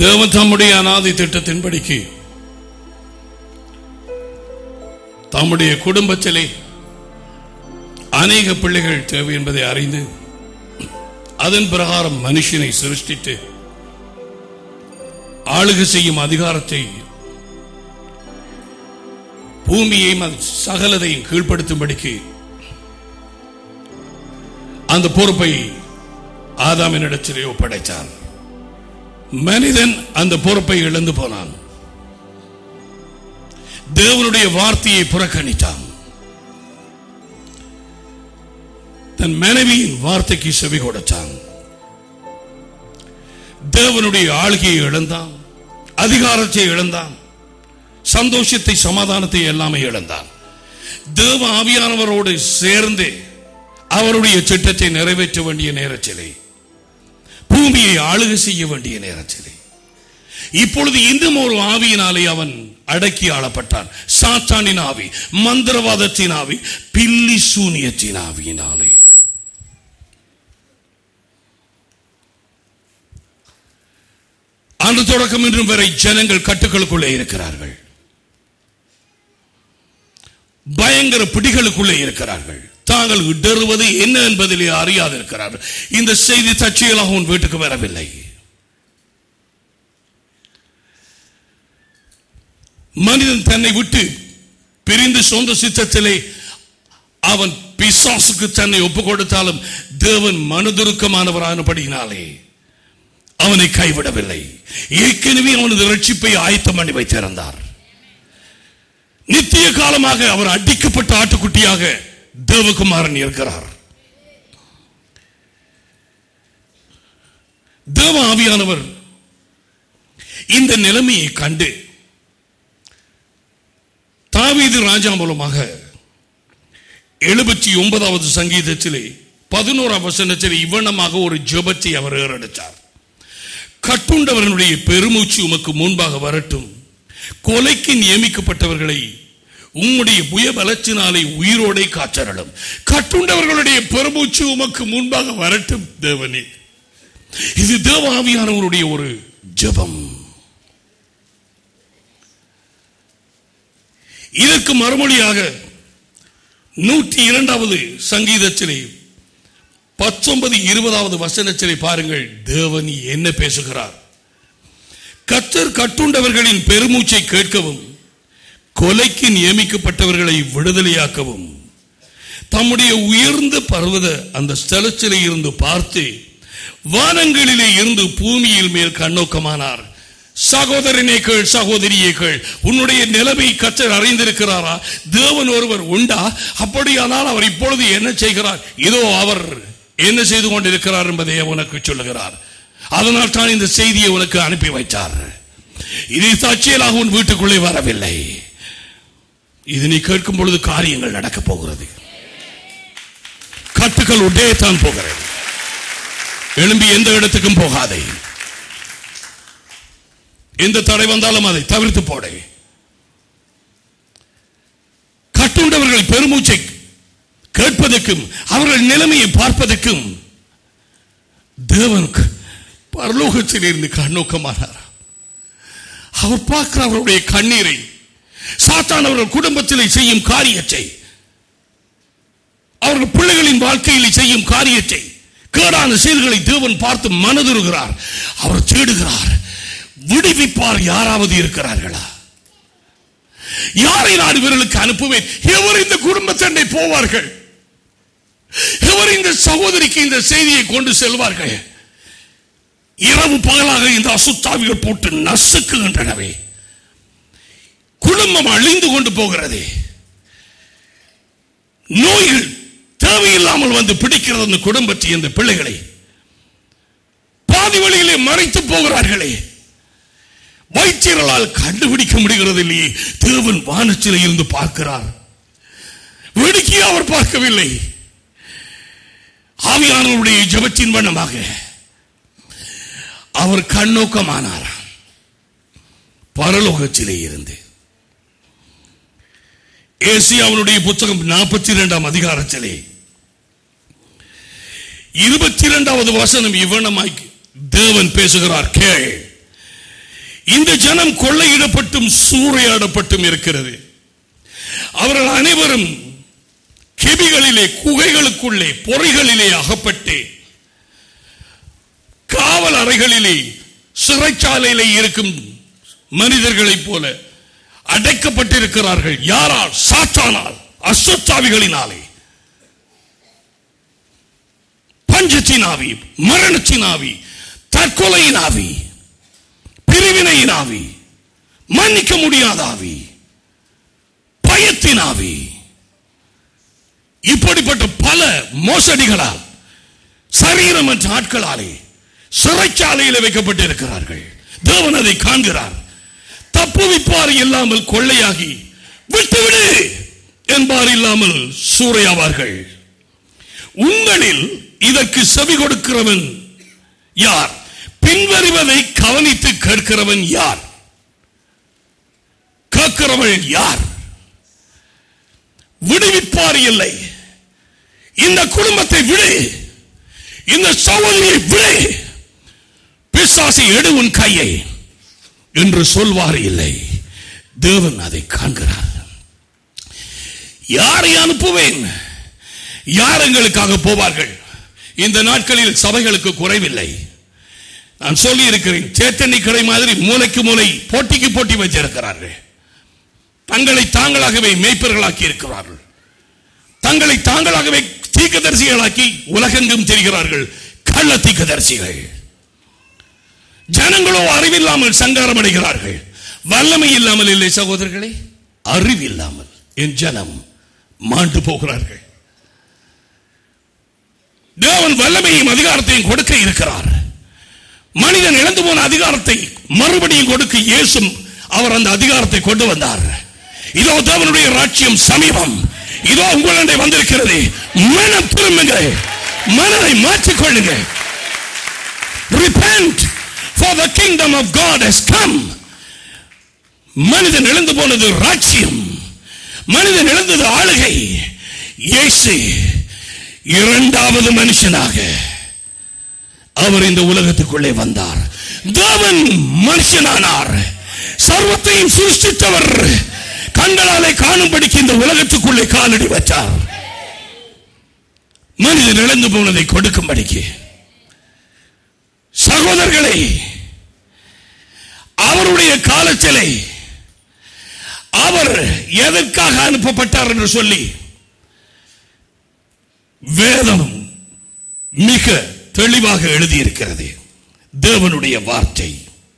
தேவன் தம்முடைய அநாதி திட்டத்தின்படிக்கு தம்முடைய குடும்பத்திலே அநேக பிள்ளைகள் தேவை என்பதை அறிந்து அதன் பிரகாரம் மனுஷனை சிருஷ்டித்து ஆளுகை செய்யும் அதிகாரத்தை பூமியையும் சகலதையும் கீழ்ப்படுத்தும்படிக்கு அந்த பொறுப்பை ஆதாமினிடத்திலே ஒப்படைத்தார். மனிதன் அந்த பொறுப்பை இழந்து போனான். தேவனுடைய வார்த்தையை புறக்கணித்தான். தன் மனைவியின் வார்த்தைக்கு செவி கொடுத்தான். தேவனுடைய ஆளுகையை இழந்தான், அதிகாரத்தை இழந்தான், சந்தோஷத்தை சமாதானத்தை எல்லாமே இழந்தான். தேவ ஆவியானவரோடு சேர்ந்து அவருடைய திட்டத்தை நிறைவேற்ற வேண்டிய நேரத்திலே, பூமியை ஆளுகை செய்ய வேண்டிய நேரத்திலே, இப்பொழுது இன்னும் ஒரு ஆவியினாலே அவன் அடக்கி ஆளப்பட்டான். சாத்தானின் ஆவி, மந்திரவாதத்தின் ஆவி, பில்லி சூனியத்தின் ஆவியினாலே. அன்று தொடக்கம் இன்றும் வரை ஜனங்கள் கட்டுக்களுக்குள்ளே இருக்கிறார்கள், பயங்கர பிடிகளுக்குள்ளே இருக்கிறார்கள். தாங்கள் இடறுவது என்ன என்பதிலே அறியாது இருக்கிறார்கள். இந்த செய்தி தற்செயலாக உன் வீட்டுக்கு வரவில்லை. மனிதன் தன்னை விட்டு பிரிந்து சொந்த சித்தத்திலே அவன் பிசாசுக்கு தன்னை ஒப்புக் கொடுத்தாலும் தேவன் மனதுருக்கமானவரானபடியினாலே அவனை கைவிடவில்லை. ஏற்கனவே அவனது ரட்சிப்பை ஆயத்தம் பண்ணி வைத்திருந்தார். நித்திய காலமாக அவர் அடிக்கப்பட்ட ஆட்டுக்குட்டியாக தேவகுமாரன் இருக்கிறார். தேவ ஆவியானவர் இந்த நிலைமையை கண்டு தாவீது ராஜா மூலமாக 79வது சங்கீதத்திலே 11ஆம் வசனத்திலே இவ்வண்ணமாக ஒரு ஜெபத்தை அவர் ஏறெடுத்தார். கட்டுண்டவர்களுடைய பெருமூச்சு உமக்கு முன்பாக வரட்டும், கொலைக்கு நியமிக்கப்பட்டவர்களை உம்முடைய புயபலத்தினாலே உயிரோடே காற்றரலும். கட்டுண்டவர்களுடைய பெருமூச்சு உமக்கு முன்பாக வரட்டும் தேவனே. இது தேவ ஆவியானவருடைய ஒரு ஜெபம். இதற்கு மறுமொழியாக 102வது சங்கீதத்திலே 19-20வது வசனத்திலே பாருங்கள், தேவன் என்ன பேசுகிறார். கர்த்தர் கட்டுண்டவர்களின் பெருமூச்சை கேட்கவும், கொலைக்கு நியமிக்கப்பட்டவர்களை விடுதலையாக்கவும் தம்முடைய உயர்ந்த பர்வத அந்த ஸ்தலத்திலே இருந்து பார்த்து வானங்களிலே இருந்து பூமியில் மேல் கண்ணோக்கமானார். சகோதரனே கேள், சகோதரியே கேள், உன்னுடைய நிலைமை கர்த்தர் அறிந்திருக்கிறாரா? தேவன் ஒருவர் உண்டா? அப்படியானால் அவர் இப்பொழுது என்ன செய்கிறார்? இதோ அவர் என்ன செய்து கொண்டிருக்கிறார் என்பதை உனக்கு சொல்லுகிறார். அதனால் தான் இந்த செய்தியை உனக்கு அனுப்பி வைத்தார். இது தற்செயலாக உன் வீட்டுக்குள்ளே வரவில்லை. இது நீ கேட்கும் பொழுது காரியங்கள் நடக்க போகிறது. கட்டுகள் உடே தான் போகிறது. எழும்பி எந்த இடத்துக்கும் போகாதே. எந்த தடை வந்தாலும் அதை தவிர்த்து போட. கட்டுண்டவர்கள் பெருமூச்சை கேட்பதற்கும் அவர்கள் நிலைமையை பார்ப்பதற்கும் தேவன் பரலோகத்தில் இருந்து கண்ணோக்கமானார். அவர் பார்க்கிற அவருடைய கண்ணீரை, சாத்தான் அவர்கள் குடும்பத்தில் செய்யும் காரியத்தை, அவர்கள் பிள்ளைகளின் வாழ்க்கையில் செய்யும் காரியத்தை, கேடான செயல்களை தேவன் பார்த்து மனதுருகிறார். அவர் தேடுகிறார், விடுவிப்பார் யாராவது இருக்கிறார்களா? யாரை நான் இவர்களுக்கு அனுப்புவேன்? எவர் இந்த குடும்பத்தண்டை போவார்கள்? எவர் இந்த சகோதரிக்கு இந்த செய்தியை கொண்டு செல்வார்கள்? இரவு பகலாக இந்த அசுத்தாவிகள் போட்டு நசுக்குகின்றனவே. குடும்பம் அழிந்து கொண்டு போகிறது. நோய்கள் தேவையில்லாமல் வந்து பிடிக்கிறது அந்த குடும்பத்தை, இந்த பிள்ளைகளை பாதி வழியிலே மறைத்து போகிறார்களே. வைத்தியர்களால் கண்டுபிடிக்க முடிகிறது இல்லையே. தேவன் வானத்திலே இருந்து பார்க்கிறார். வேடிக்கையை அவர் பார்க்கவில்லை. ஆவியானவருடைய ஜெபத்தின் வண்ணமாக அவர் கண்ணோக்கமானார். பரலோகத்திலே இருந்து ஏசாயாவுடைய புத்தகம் 42ஆம் அதிகாரத்திலே 22வது வசனம் இவ்வண்ணமாய் தேவன் பேசுகிறார். கேள், இந்த ஜனம் கொள்ளையிடப்பட்டும் சூறையாடப்பட்டும் இருக்கிறது. அவர்கள் அனைவரும் கெபிகளிலே, குகைகளுக்குள்ளே, பொறைகளிலே அகப்பட்டு காவல் அறைகளிலே, சிறைச்சாலையிலே இருக்கும் மனிதர்களைப் போல அடைக்கப்பட்டிருக்கிறார்கள். யாரால்? சாத்தானால், அசுத்தாவிகளினாலே. பஞ்சத்தின் ஆவி, மரணத்தின் ஆவி, தற்கொலையின் ஆவி, பிரிவினையின் ஆவி, மன்னிக்க முடியாத ஆவி, பயத்தின் ஆவி, இப்படிப்பட்ட பல மோசடிகளால், சரீரமற்ற ஆட்களாலே சிறைச்சாலையில் வைக்கப்பட்டிருக்கிறார்கள். தேவன் அதை காண்கிறார். தப்புவிப்பார் இல்லாமல் கொள்ளையாகி, விட்டுவிடு என்பார் இல்லாமல் சூறையாவார்கள். உங்களில் இதற்கு செவி கொடுக்கிறவன் யார்? பின்வருவதை கவனித்து கேட்கிறவன் யார்? கேட்கிறவள் யார்? விடுவிப்பார் இல்லை. இந்த குடும்பத்தை விடு, இந்த சகோதரியை விடு, பிசாசை எடு உன் கையை என்று சொல்வார் இல்லை. தேவன் அதை காண்கிறார். யாரை அனுப்புவேன்? யார் எங்களுக்காக போவார்கள்? இந்த நாட்களில் சபைகளுக்கு குறைவில்லை. நான் சொல்லி இருக்கிறேன், சேத்தனி கடை மாதிரி மூளைக்கு மூளை, போட்டிக்கு போட்டி வச்சிருக்கிறார்கள். தங்களை தாங்களாகவே மேய்ப்பர்களாக்கி இருக்கிறார்கள். தங்களை தாங்களாகவே தீர்க்கதரிசிகளாக்கி உலகெங்கும் தெரிகிறார்கள். கள்ள தீர்க்கதரிசிகள். ஜனங்களோ அறிவில்லாமல் சங்காரம் அடைகிறார்கள். வல்லமை இல்லாமல் இல்லை சகோதரர்களே, அறிவில்லாமல் என் ஜனம் மாண்டு போகிறார்கள். தேவன் வல்லமையும் அதிகாரத்தையும் கொடுக்க இருக்கிறார். மனிதன் இழந்து போன அதிகாரத்தை மறுபடியும் கொடுக்க இயேசு அவர் அந்த அதிகாரத்தை கொண்டு வந்தார். இதோ தேவனுடைய ராஜ்யம் சமீபம், இதோ உங்களிடம் வந்திருக்கிறது. மனம் திரும்புங்க, மனதை மாற்றிக்கொள்ளுங்க. Repent, for the kingdom of God has come. மனிதன் இழந்து போனது ராஜ்யம், மனிதன் இழந்தது ஆளுகை. இயேசு இரண்டாவது மனுஷனாக அவர் இந்த உலகத்துக்குள்ளே வந்தார். தேவன் மனுஷனானார். சர்வத்தையும் சிருஷ்டித்தவர் கண்களாலே காணும்படிக்கு இந்த உலகத்துக்குள்ளே காலடி வச்சார். மனிதன் இழந்து போனதை கொடுக்கும்படிக்கு. சகோதரர்களே, அவருடைய காலத்திலே அவர் எதற்காக அனுப்பப்பட்டார் என்று சொல்லி வேதம் மிக தெளிவாக எழுதியிருக்கிறது. தேவனுடைய வார்த்தை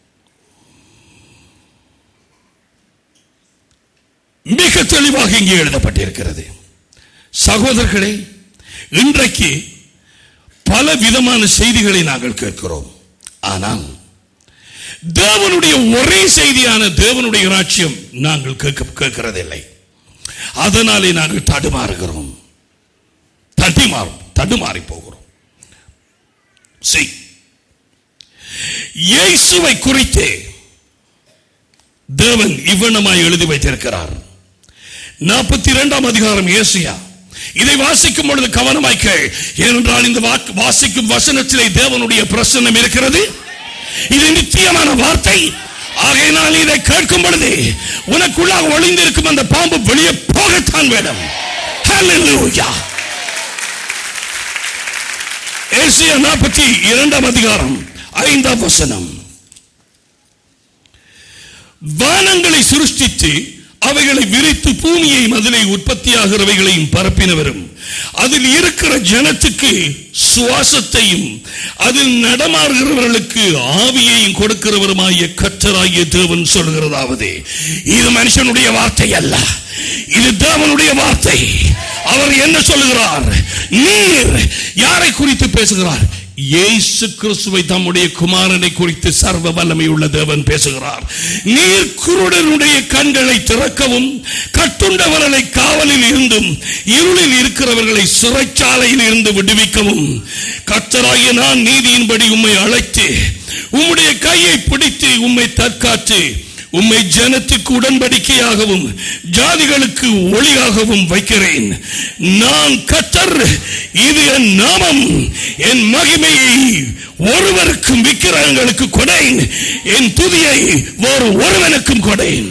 மிக தெளிவாக இங்கே எழுதப்பட்டிருக்கிறது. சகோதரர்களே, இன்றைக்கு பல விதமான செய்திகளை நாங்கள் கேட்கிறோம். ஆனால் தேவனுடைய ஒரே செய்தியான தேவனுடைய ராஜ்யம் நாங்கள் கேட்கிறதில்லை. அதனாலே நாங்கள் தடுமாறுகிறோம், தடுமாறி போகிறோம். இயேசுவை குறித்து தேவன் இவ்வண்ணமாய் எழுதி வைத்திருக்கிறார். 42ஆம் அதிகாரம் ஏசாயா. இதை வாசிக்கும் பொழுது கவனமாய் கேள். ஏனென்றால் இந்த வாசிக்கும் வசனத்திலே தேவனுடைய பிரசன்னம் இருக்கிறது. இது நித்தியமான வார்த்தை. ஆகையினால் இதை கேட்கும் பொழுது உனக்குள்ளாக ஒளிந்திருக்கும் அந்த பாம்பு வெளியே போகத்தான் வேணும். ஹல்லேலூயா. ஏசாயா 42ஆம் அதிகாரம் 5ஆம் வசனம். வானங்களை சிருஷ்டித்து அவைகளை விரித்து பூமியை மதிலை உற்பத்தியாகிறவைகளையும் பரப்பினவரும் அதில் இருக்கிற ஜனத்துக்கு சுவாசத்தையும் அதில் நடமாறுகிறவர்களுக்கு ஆவியையும் கொடுக்கிறவருமாகிய கர்த்தராகிய தேவன் சொல்கிறதாவது. இது மனுஷனுடைய வார்த்தை அல்ல, இது தேவனுடைய வார்த்தை. அவர் என்ன சொல்லுகிறார்? நீர் யாரை குறித்து பேசுகிறார்? இயேசு கிறிஸ்துவை, தம்முடைய குமாரனை குறித்து சர்வ வல்லமை உள்ள தேவன் பேசுகிறார். நீர் குருடனுடைய கண்களை திறக்கவும் கட்டுண்டவர்களை காவலில் இருந்தும் இருளில் இருக்கிறவர்களை சிறைச்சாலையில் இருந்து விடுவிக்கவும் கர்த்தராகிய நான் நீதியின்படி உம்மை அழைத்து உம்முடைய கையை பிடித்து உம்மை தற்காத்து உம்மை ஜனத்துக்கு உடன்படிக்கையாகவும் ஜாதிகளுக்கு ஒளியாகவும் வைக்கிறேன். நான் கர்த்தர், இது என் நாமம். என் மகிமையை ஒருவருக்கும் விக்கிரகங்களுக்கு கொடேன், என் துதியை வேறு ஒருவனுக்கும் கொடேன்.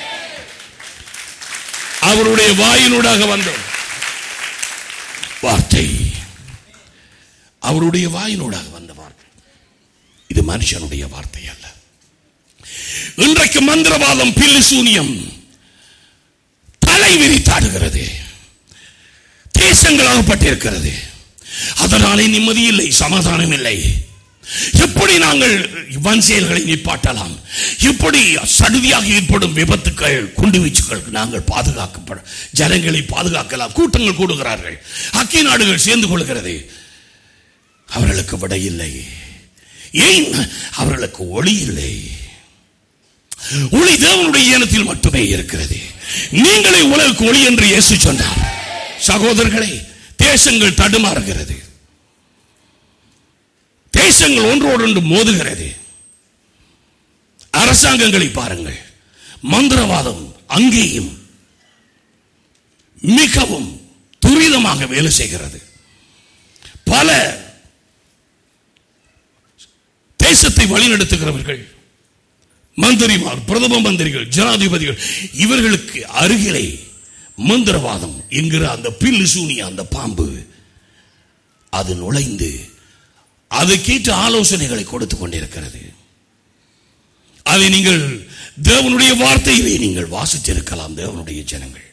அவருடைய வாயினூடாக வந்த வார்த்தை, அவருடைய வாயினூடாக வந்த வார்த்தை, இது மனுஷனுடைய வார்த்தை அல்ல. இன்றைக்கு மந்திரவாதம், பில்லி சூனியம் தலை விரித்தாடுகிறது, தேசங்களாகப்பட்டிருக்கிறது. அதனாலே நிம்மதி இல்லை, சமாதானம் இல்லை. எப்படி நாங்கள் வன் செயல்களை நிப்பாட்டலாம், எப்படி சடுதியாக ஏற்படும் விபத்துக்கள், குண்டுவீச்சுக்கள் நாங்கள் பாதுகாக்கப்பட, ஜனங்களை பாதுகாக்கலாம். கூட்டங்கள் கூடுகிறார்கள், அக்கி நாடுகள் சேர்ந்து கொள்கிறது. அவர்களுக்கு விடை இல்லை. ஏன்? அவர்களுக்கு ஒளி இல்லை. ஒளி தேவனுடைய இனத்தில் மட்டுமே இருக்கிறது. நீங்களே உலகுக்கு ஒளி என்று இயேசு சொன்னார். சகோதரர்களே, தேசங்கள் தடுமாறுகிறது, தேசங்கள் ஒன்றோடு மோதுகிறது. அரசாங்கங்களை பாருங்கள், மந்திரவாதம் அங்கேயும் மிகவும் துரிதமாக வேலை செய்கிறது. பல தேசத்தை வழிநடத்துகிறவர்கள், மந்திரிமார், பிரதம மந்திரிகள், ஜனாதிபதிகள், இவர்களுக்கு அருகிலே மந்திரவாதம் என்கிற அந்த பில்லு சூனிய அந்த பாம்பு அது நுழைந்து அதை கேட்டு ஆலோசனைகளை கொடுத்துக் கொண்டிருக்கிறது. அதை நீங்கள் தேவனுடைய வார்த்தையிலே நீங்கள் வாசித்திருக்கலாம். தேவனுடைய ஜனங்கள்,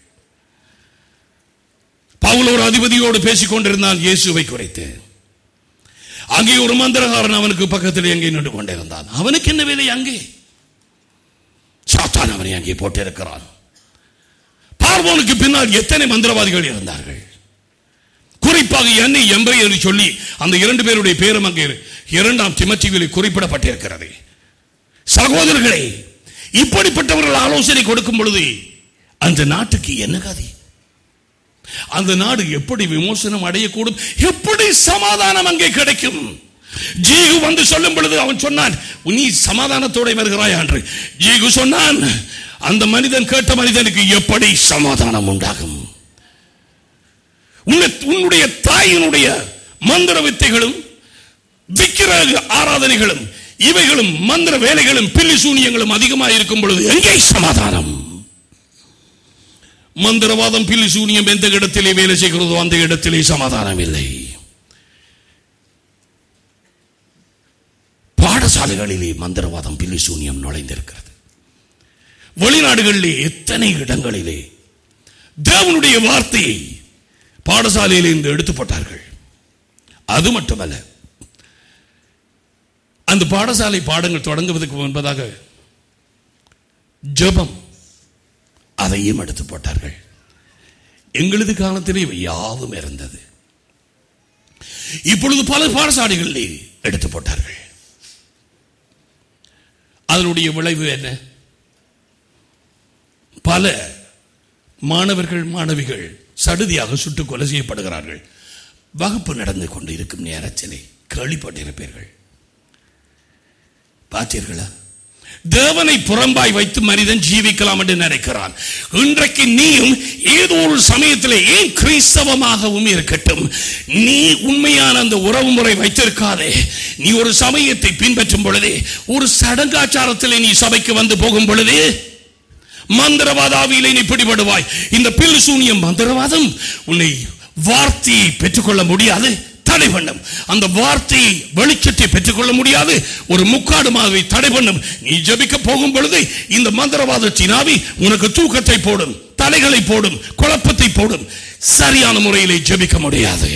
பவுல் ஒரு அதிபதியோடு பேசிக் கொண்டிருந்தான் இயேசுவை குறைத்து. அங்கே ஒரு மந்திரகாரன் அவனுக்கு பக்கத்தில் எங்கே நின்று கொண்டிருந்தான். அவனுக்கு என்ன வேலை அங்கே? சாத்தான் அவனை அங்கே போட்டிருக்கிறான். பார்வோனுக்கு பின்னால் எத்தனை மந்திரவாதிகள் இருந்தார்கள். குறிப்பாக என்னை எம்பை என்று சொல்லி அந்த 2 பேருடைய பேரும் அங்கே 2 தீமோத்தேயுவில் குறிப்பிடப்பட்டிருக்கிறது. சகோதரர்களே, இப்படிப்பட்டவர்கள் ஆலோசனை கொடுக்கும் பொழுது அந்த நாட்டுக்கு என்ன கதி? அந்த நாடு எப்படி விமோசனம் அடையக்கூடும்? எப்படி சமாதானம் அங்கே கிடைக்கும்? ஜீகு வந்து சொல்லும் பொழுது அவன் சொன்னான், நீ சமாதானத்தோட வருகிறாய் என்று. ஜீகு சொன்னான், அந்த மனிதன் கேட்ட மனிதனுக்கு எப்படி சமாதானம் உண்டாகும்? உன்னுடைய தாயினுடைய மந்திர வித்தைகளும் விக்கிரக ஆராதனைகளும் இவைகளும் மந்திர வேலைகளும் பில்லி சூனியங்களும் அதிகமாக இருக்கும் பொழுது எங்கே சமாதானம்? மந்திரவாதம், பில்லி சூனியம் எந்த இடத்திலே வேலை செய்கிறதோ அந்த இடத்திலே சமாதானம் இல்லை. பாடசாலைகளிலே மந்திரவாதம், பில்லி சூனியம் நுழைந்திருக்கிறது. வெளிநாடுகளிலே எத்தனை இடங்களிலே தேவனுடைய வார்த்தையை பாடசாலையில் இருந்து எடுத்து போட்டார்கள். அது மட்டுமல்ல, அந்த பாடசாலை பாடங்கள் தொடங்குவதற்கு முன்பதாக ஜெபம், அதையும் எடுத்து போட்டார்கள். எங்களது காலத்திலே யாவும் இருந்தது. இப்பொழுது பல பாடசாலைகளிலே எடுத்து போட்டார்கள். அதனுடைய விளைவு என்ன? பல மாணவர்கள், மாணவிகள் சடுதியாக சுட்டுக் கொலை செய்யப்படுகிறார்கள். வகுப்பு நடந்து கொண்டு இருக்கும் நேரத்திலே கேள்விப்பட்டிருப்பீர்கள், பார்த்தீர்களா? தேவனை புறம்பாய் வைத்து மனிதன் ஜீவிக்கலாம் என்று நினைக்கிறான். இன்றைக்கு நீயும் ஏதோ ஒரு சமயத்தில், ஏன் கிறிஸ்தவமாகவும் இருக்கட்டும், நீ உண்மையான அந்த உறவு முறை வைத்திருக்காதே. நீ ஒரு சமயத்தை பின்பற்றும் பொழுதே, ஒரு சடங்காச்சாரத்தில் நீ சபைக்கு வந்து போகும் பொழுது மந்திரவாதாவிலே நீ பிடிபடுவாய். இந்த பில்லு சூனியம் மந்திரவாதம் உன்னை வார்த்தையை பெற்றுக்கொள்ள முடியாது, தடை பண்ணும். அந்த வார்த்தையை வெளிச்சத்தை பெற்றுக்கொள்ள முடியாது, ஒரு முக்காடு மாதிரி தடை பண்ணும். நீ ஜெபிக்க போகும் பொழுது இந்த மந்திரவாதத்தின் ஆவி உனக்கு தூக்கத்தை போடும், தலைகளை போடும், குழப்பத்தை போடும். சரியான முறையிலே ஜெபிக்க முடியாது.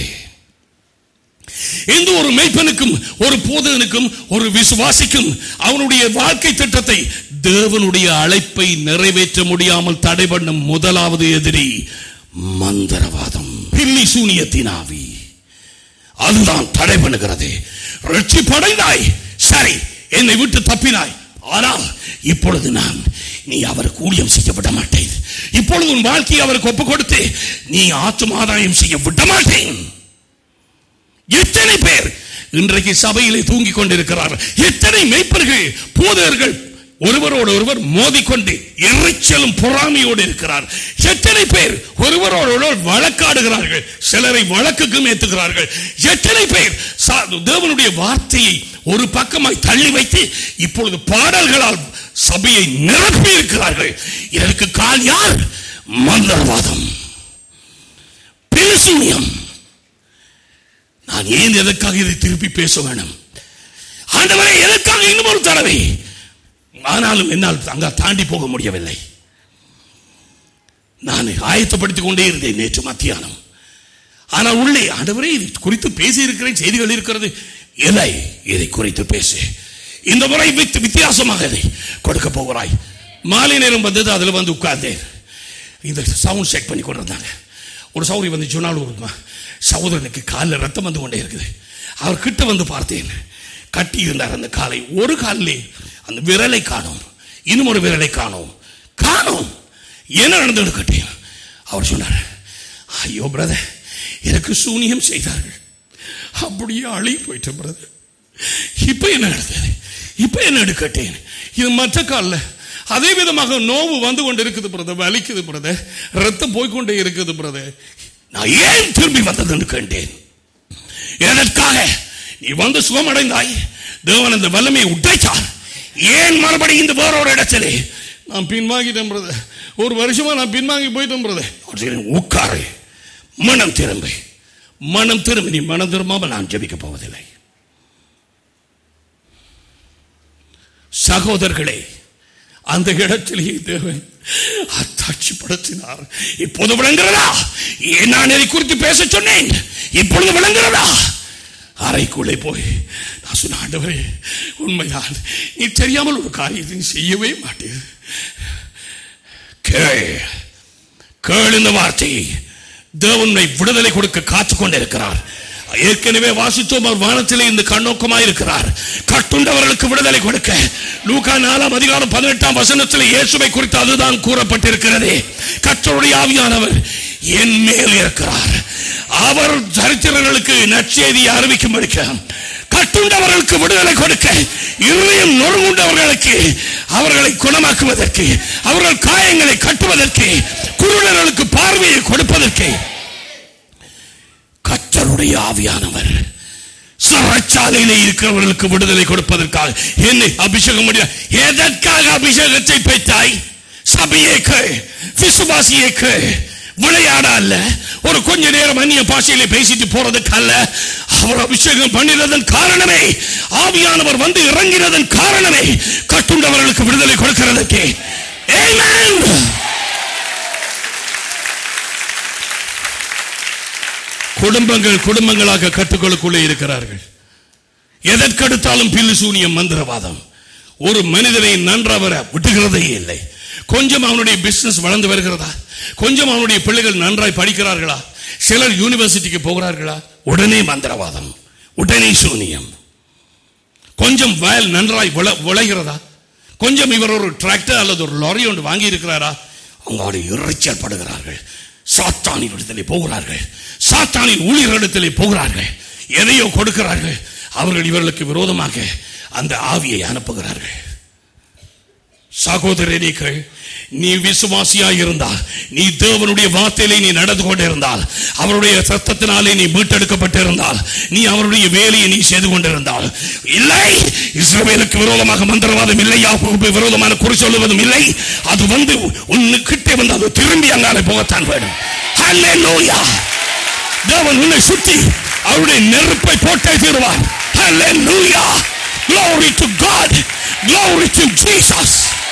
எந்த ஒரு மேய்ப்பனுக்கும், ஒரு போதகனுக்கும், ஒரு விசுவாசிக்கும் அவனுடைய வாழ்க்கை திட்டத்தை, தேவனுடைய அழைப்பை நிறைவேற்ற முடியாமல் தடை பண்ணும் முதலாவது எதிரி மந்திரவாதம், பில்லி சூனியத்தின் ஆவி. அதுதான் தடை பண்ணுகிறது. ரட்சிப்படைந்தாய், சரி, என்னை விட்டு தப்பினாய், ஆனால் இப்பொழுது நான் நீ அவருக்கு ஊழியம் செய்ய விட மாட்டேன். இப்பொழுது உன் வாழ்க்கையை அவருக்கு ஒப்புக் கொடுத்து நீ ஆத்துமாதாயம் செய்ய விட மாட்டேன். எத்தனை பேர் இன்றைக்கு சபையிலே தூங்கிக் கொண்டிருக்கிறார்கள்? எத்தனை மேய்ப்பர்கள், போதகர்கள் ஒருவரோடு ஒருவர் மோதிக்கொண்டு எரிச்சலும் பொறாமையோடு இருக்கிறார். எத்தனை பேர் ஒருவரோடு ஒருவர் வழக்காடுகிறார்கள், சிலரை வழக்குக்கும் ஏற்றுகிறார்கள். எத்தனை பேர் தேவனுடைய வார்த்தையை ஒரு பக்கமாய் தள்ளி வைத்து இப்பொழுது பாடல்களால் சபையை நிரப்பி இருக்கிறார்கள். இதற்கு கால் யார்? மந்திரவாதம், பிலிசூனியம். நான் ஏன் எதற்காக இதை திருப்பி பேச வேண்டும்? ஆண்டவரே, எதற்காக இன்னும் ஒரு தடவை? ஆனாலும் என்னால் அங்க தாண்டி போக முடியவில்லை. நான் ஆயத்தப்படுத்திக் கொண்டே இருந்தேன் நேற்று மத்தியானம். ஆனால் உள்ளே, ஆண்டவரே, இது குறித்து பேசி இருக்கிறேன், செய்திகள் இருக்கிறது, இல்லை இதை குறித்து பேசு, இந்த முறை வித்தியாசமாக இதை கொடுக்க போகிறாய். மாலை நேரம் வந்தது, அதில் வந்து உட்கார்ந்தேன். இந்த சவுண்ட் செக் பண்ணி கொண்டிருந்தாங்க. ஒரு சௌரி வந்து சொன்னாலும் சகோதரனுக்கு காலில் ரத்தம் வந்து கொண்டே இருக்குது. அவர் கிட்ட வந்து பார்த்தேன், கட்டி இருந்தார் அந்த காலை. ஒரு காலிலே அந்த விரலை காணோம், இன்னும் ஒரு விரலை காணோம். என்ன நடந்தது கேட்டேன். அவர் சொன்னார், ஐயோ பிரதர், எனக்கு சூனியம் செய்தார்கள், அப்படியே அழுகி போயிட்டு பிரதர். இப்ப என்ன நடந்தது? இப்ப என்ன கேட்டேன். இது மற்ற காலில் அதே விதமாக நோவு வந்து கொண்டு இருக்குது பிரதர், வலிக்குது பிரதர், ரத்தம் போய்கொண்டே இருக்குது பிரதர். நான் ஏன் திரும்பி வந்ததுன்னு கேட்டேன். எதற்காக? நீ வந்து சுகமடைந்தாய், தேவன் அந்த வல்லமையை உடைத்தார், ஏன் மறுபடியும் இந்த வேற ஒரு இடத்திலே? நான் பின்வாங்கிட்டேன் பிரதர், ஒரு வருஷமா நான் பின்வாங்கி போயிட்டேன் பிரதர். உட்காரு, மனம் திரும்பி. நீ மனம் திரும்பாமல் நான் ஜெபிக்க போவதில்லை. சகோதரர்களே, அந்த இடத்திலேயே தேவன் அத்தாட்சிப்படுத்தினார். இப்போது விளங்குகிறதா? நான் இதை குறித்து பேச சொன்னேன், இப்பொழுது விளங்குகிறதா? அறைக்குள்ளே போய் நான் சொன்ன, ஆண்டவரே, உண்மைதான், நீ தெரியாமல் ஒரு காரியத்தை செய்யவே மாட்டேன். கேள் இந்த வார்த்தையை. தேவனை விடுதலை கொடுக்க காத்துக் கொண்டிருக்கிறார். ஏற்கனவே வாசித்தோம், அவர் வானத்திலே இந்த கண்ணோக்கமாய் இருக்கிறார். கட்டுண்டவர்களுக்கு விடுதலை கொடுக்க. லூக்கா 4:18 இயேசுவை குறித்து அதுதான் கூறப்பட்டிருக்கிறது. கர்த்தருடைய ஆவியானவர் என் மேல் இருக்கிறார், அவர் சரித்திரங்களுக்கு நற்செய்தியை அறிவிக்கும்படி, கட்டுண்டவர்களுக்கு விடுதலை கொடுக்க, இருதயம் நொறுங்குண்டவர்களுக்கு அவர்களை குணமாக்குவதற்கு, அவர்கள் காயங்களை கட்டுவதற்கு, குருடர்களுக்கு பார்வையை கொடுப்பதற்கு. கர்த்தருடைய ஆவியானவர் சிறைச்சாலையிலே இருக்கிறவர்களுக்கு விடுதலை கொடுப்பதற்காக என்னை அபிஷேகம் முடியாது. எதற்காக அபிஷேகத்தை பெற்றாய்? சபையே கேள், விசுவாசியே கேள். விளையாட அல்ல, ஒரு கொஞ்ச நேரம் அந்நிய பாஷையிலே பேசிட்டு போறதுக்கு அல்ல. அவர் அபிஷேகம் பண்ணினதன் காரணமே, ஆவியானவர் வந்து இறங்கினதன் காரணமே, கட்டுண்டவர்களுக்கு விடுதலை கொடுக்கிறதுக்கு. ஆமென். குடும்பங்களாக கட்டுக்களுக்குள்ளே இருக்கிறார்கள். எதற்கெடுத்தாலும் பில்லிசூனியம், மந்திரவாதம். ஒரு மனிதனை நன்றவர விட்டுகிறதே இல்லை. கொஞ்சம் அவனுடைய பிசினஸ் வளர்ந்து வருகிறதா? கொஞ்சம் அவனுடைய பிள்ளைகள் நன்றாய் படிக்கிறார்களா? சிலர் யூனிவர்சிட்டிக்கு போகிறார்களா? உடனே மந்திரவாதம், உடனே சூனியம். கொஞ்சம் வயல் நன்றாய் விளைகிறதா? கொஞ்சம் இவர் ஒரு டிராக்டர் அல்லது ஒரு லாரி ஒன்று வாங்கி இருக்கிறாரா? அவங்களோட இறைச்சல் படுகிறார்கள். சாத்தானின் இடத்திலே போகிறார்கள், சாத்தானின் ஊழியர்களிடத்திலே போகிறார்கள், எதையோ கொடுக்கிறார்கள். அவர்கள் இவர்களுக்கு விரோதமாக அந்த ஆவியை அனுப்புகிறார்கள். சகோதரனே, நீ விசுவாசியாய் இருந்தால், நீ தேவனுடைய வார்த்தையிலே நீ நடந்து கொண்டிருந்தால், அவருடைய சத்தத்தினாலே நீ மீட்டெடுக்கப்பட்டிருந்தால், நீ அவருடைய வேலையை நீ செய்து கொண்டிருந்தால், இல்லை இஸ்ரவேலுக்கு விரோதமாக மந்திரவாதம் இல்லை, யாக்கோபுக்கு விரோதமான குறி சொல்லுவதும் இல்லை. அது வந்து உன்கிட்ட வந்து அது திரும்பி அங்காலே போகத்தான் வேண்டும். ஹல்லேலூயா. தேவன் உன்னை சுற்றி அவருடைய நெருப்பை போட்டே தீருவார். ஹல்லேலூயா. Glory to God. Glory to Jesus.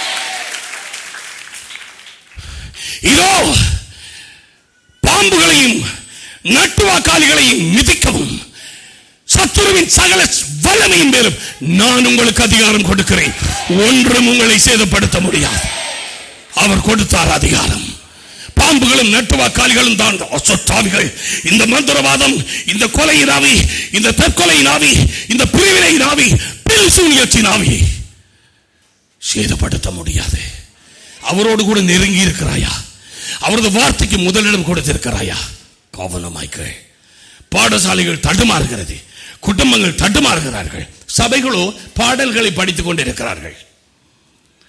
இதோ பாம்புகளையும் நட்டுவாக்காளிகளையும் மிதிக்கவும் சத்துருவின் சகல வல்லமையின் மேலும் நான் உங்களுக்கு அதிகாரம் கொடுக்கிறேன், ஒன்றும் உங்களை சேதப்படுத்த முடியாது. அவர் கொடுத்தார் அதிகாரம். பாம்புகளும் நட்டுவாக்காளிகளும் தான் அசுத்தாவிகள். இந்த மந்திரவாதம், இந்த கொலையின் ஆவி, இந்த தற்கொலையின் ஆவி, இந்த பிரிவினையின் ஆவி, பில்சூனியத்தின் ஆவி சேதப்படுத்த முடியாது. அவரோடு கூட நெருங்கி இருக்கிறாயா? அவரது வார்த்தைக்கு முதலிடம் கொடுத்திருக்கிறாயா? கவனமாய்கள். பாடசாலைகள் தடுமாறுகிறது, குடும்பங்கள் தடுமாறுகிறார்கள், சபைகளோ பாடல்களை படித்துக் கொண்டிருக்கிறார்கள்.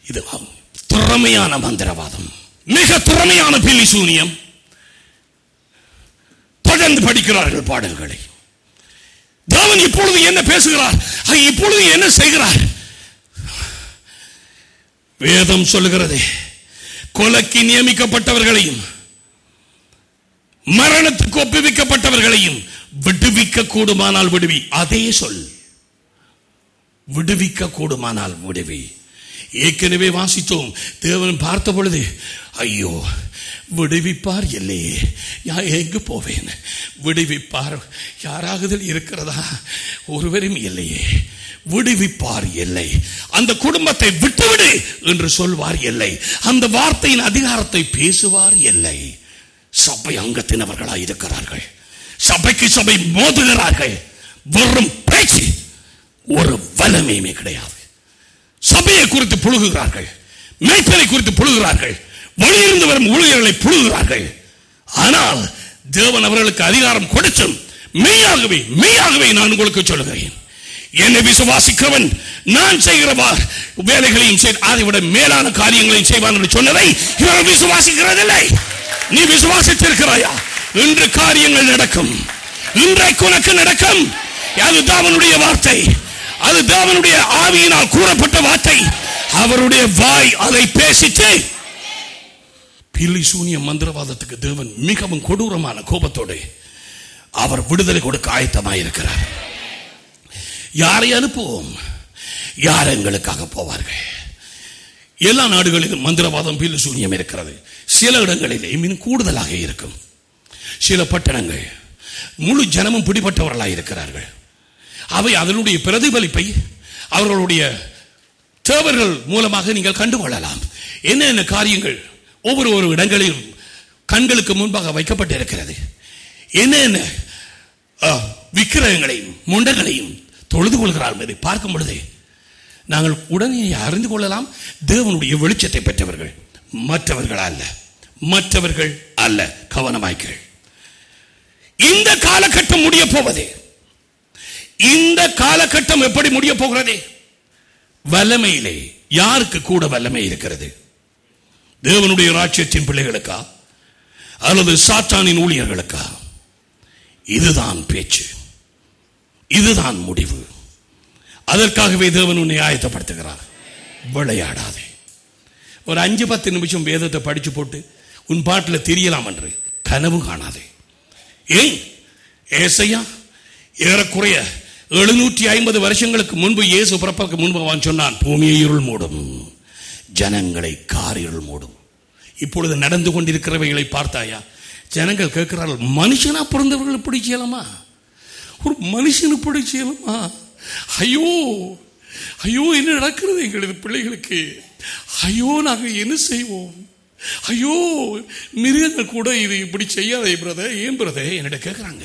இது திறமையான மந்திரவாதம், மிக திறமையான பில்லி சூனியம். தொடர்ந்து படிக்கிறார்கள் பாடல்களை. தேவன் இப்பொழுது என்ன பேசுகிறார், இப்பொழுது என்ன செய்கிறார்? வேதம் சொல்லுகிறது, கொலைக்கு நியமிக்கப்பட்டவர்களையும் மரணத்துக்கு ஒப்புவிக்கப்பட்டவர்களையும் விடுவிக்க கூடுமானால் விடுவி. அதே சொல், விடுவிக்க கூடுமானால் விடுவி. ஏற்கனவே வாசித்தோம். தேவன் பார்த்த பொழுது, ஐயோ விடுவிப்பார் இல்லையே, எங்கு போவேன்? விடுவிப்பார் யாராகுதல் இருக்கிறதா? ஒருவரும் இல்லையே. விடுவிப்பார் இல்லை. அந்த குடும்பத்தை விட்டுவிடு என்று சொல்வார் இல்லை. அந்த வார்த்தையின் அதிகாரத்தை பேசுவார் இல்லை. சபை அங்கத்தினவர்களாய் இருக்கிறார்கள். சபைக்கு சபை மோதுகிறார்கள். வெறும் பேச்சு, ஒரு வல்லமையுமே கிடையாது. சபையை குறித்து புழுகுகிறார்கள், மேய்ப்பனை குறித்து புழுகுகிறார்கள், வெளியிருந்து வரும் ஊழியர்களை புழுகுகிறார்கள். ஆனால் தேவன் அவர்களுக்கு அதிகாரம் கொடுத்தும் மெய்யாகவே மெய்யாகவே நான் உங்களுக்கு சொல்லுகிறேன், என்னை விசுவாசிக்கிறவன் நான் செய்கிற வேலைகளையும் அதை விட மேலான காரியங்களையும் செய்வான் என்று சொன்னதை இவர்கள் விசுவாசிக்கிறதில்லை. நீ விசுவாசித்திருக்கிறாயா? இன்று காரியங்கள் நடக்கும். இன்றைக்கு உனக்கு நடக்கும். அது தேவனுடைய வார்த்தை, அது தேவனுடைய ஆவியினால் கூறப்பட்ட வார்த்தை. அவருடைய வாய் அதை பேசிட்டு. பில்லி சூனிய மந்திரவாதத்துக்கு தேவன் மிகவும் கொடூரமான கோபத்தோடு அவர் விடுதலை கொடுக்க ஆயத்தமாயிருக்கிறார். யாரை அனுப்புவோம்? யார் எங்களுக்காக போவார்கள்? எல்லா நாடுகளிலும் மந்திரவாதம் பில்லி சூனியம் இருக்கிறது. சில இடங்களிலே இன்னும் கூடுதலாக இருக்கும். சில பட்டணங்கள் முழு ஜனமும் பிடிபட்டவர்களாக இருக்கிறார்கள். அவை அதனுடைய பிரதிபலிப்பை அவர்களுடைய தேவர்கள் மூலமாக நீங்கள் கண்டுகொள்ளலாம். என்னென்ன காரியங்கள் ஒவ்வொரு இடங்களிலும் கண்களுக்கு முன்பாக வைக்கப்பட்டிருக்கிறது, என்னென்ன விக்கிரகங்களையும் முண்டங்களையும் தொழுது கொள்கிறார்கள் என்பதை பார்க்கும் பொழுது நாங்கள் உடனே அறிந்து கொள்ளலாம், தேவனுடைய வெளிச்சத்தை பெற்றவர்கள் மற்றவர்கள் அல்ல, மற்றவர்கள் அல்ல. கவனமாய்கள். இந்த காலகட்டம் முடிய போவது. இந்த காலகட்டம் எப்படி முடிய போகிறது? வல்லமையிலே யாருக்கு கூட வல்லமை இருக்கிறது? தேவனுடைய ராஜ்யத்தின் பிள்ளைகளுக்கா அல்லது சாத்தானின் ஊழியர்களுக்கா? இதுதான் பேச்சு, இதுதான் முடிவு. அதற்காகவே தேவன் உன்னை ஆயத்தப்படுத்துகிறார். விளையாடாதே. ஒரு 5-10 நிமிஷம் வேதத்தை படிச்சு போட்டு உன் பாட்டில் தெரியலாம் என்று கனவு காணாதே. ஏன்? ஏசாயா ஏறக்குறைய 750 வருஷங்களுக்கு முன்பு, இயேசு பிறப்பதற்கு முன்பு அவன் சொன்னான், பூமியை இருள் மூடும், ஜனங்களை காரிருள் மூடும். இப்பொழுது நடந்து கொண்டிருக்கிறவைகளை பார்த்தாயா? ஜனங்கள் கேட்கிறார்கள், மனுஷனா பிறந்தவர்கள் இப்படி செய்யலாமா? ஒரு மனுஷன் இப்படி செய்யலாமா? ஐயோ ஐயோ, என்ன நடக்கிறது எங்களது பிள்ளைகளுக்கு? ஐயோ, நாங்கள் என்ன செய்வோம்? ஐயோ, மிருகங்கள் கூட இது இப்படி செய்யாதே பிரதர். ஏன் பிரதர் என்னிட கேட்கிறாங்க.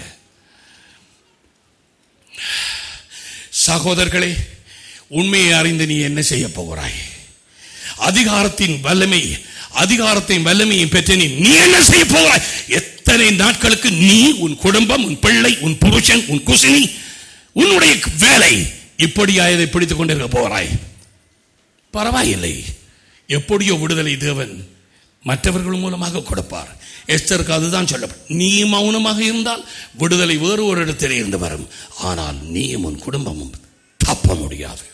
சகோதரர்களே, உண்மையை அறிந்து நீ என்ன செய்ய போகிறாய்? அதிகாரத்தின் வல்லமையை பெற்ற நீ என்ன செய்ய போகிறாய்? எத்தனை நாட்களுக்கு நீ, உன் குடும்பம், உன் பிள்ளை, உன் புருஷன், உன் குசினி, உன்னுடைய வேலை இப்படியாயதை பிடித்துக் கொண்டிருக்க போகிறாய்? பரவாயில்லை, எப்படியோ விடுதலை தேவன் மற்றவர்கள் மூலமாக கொடுப்பார். எஸ்தருக்கு அதுதான் சொல்லப்படும். நீ மௌனமாக இருந்தால் விடுதலை வேறு ஒரு இடத்திலே இருந்து வரும். ஆனால் நீயும் உன் குடும்பமும் தப்ப முடியாது,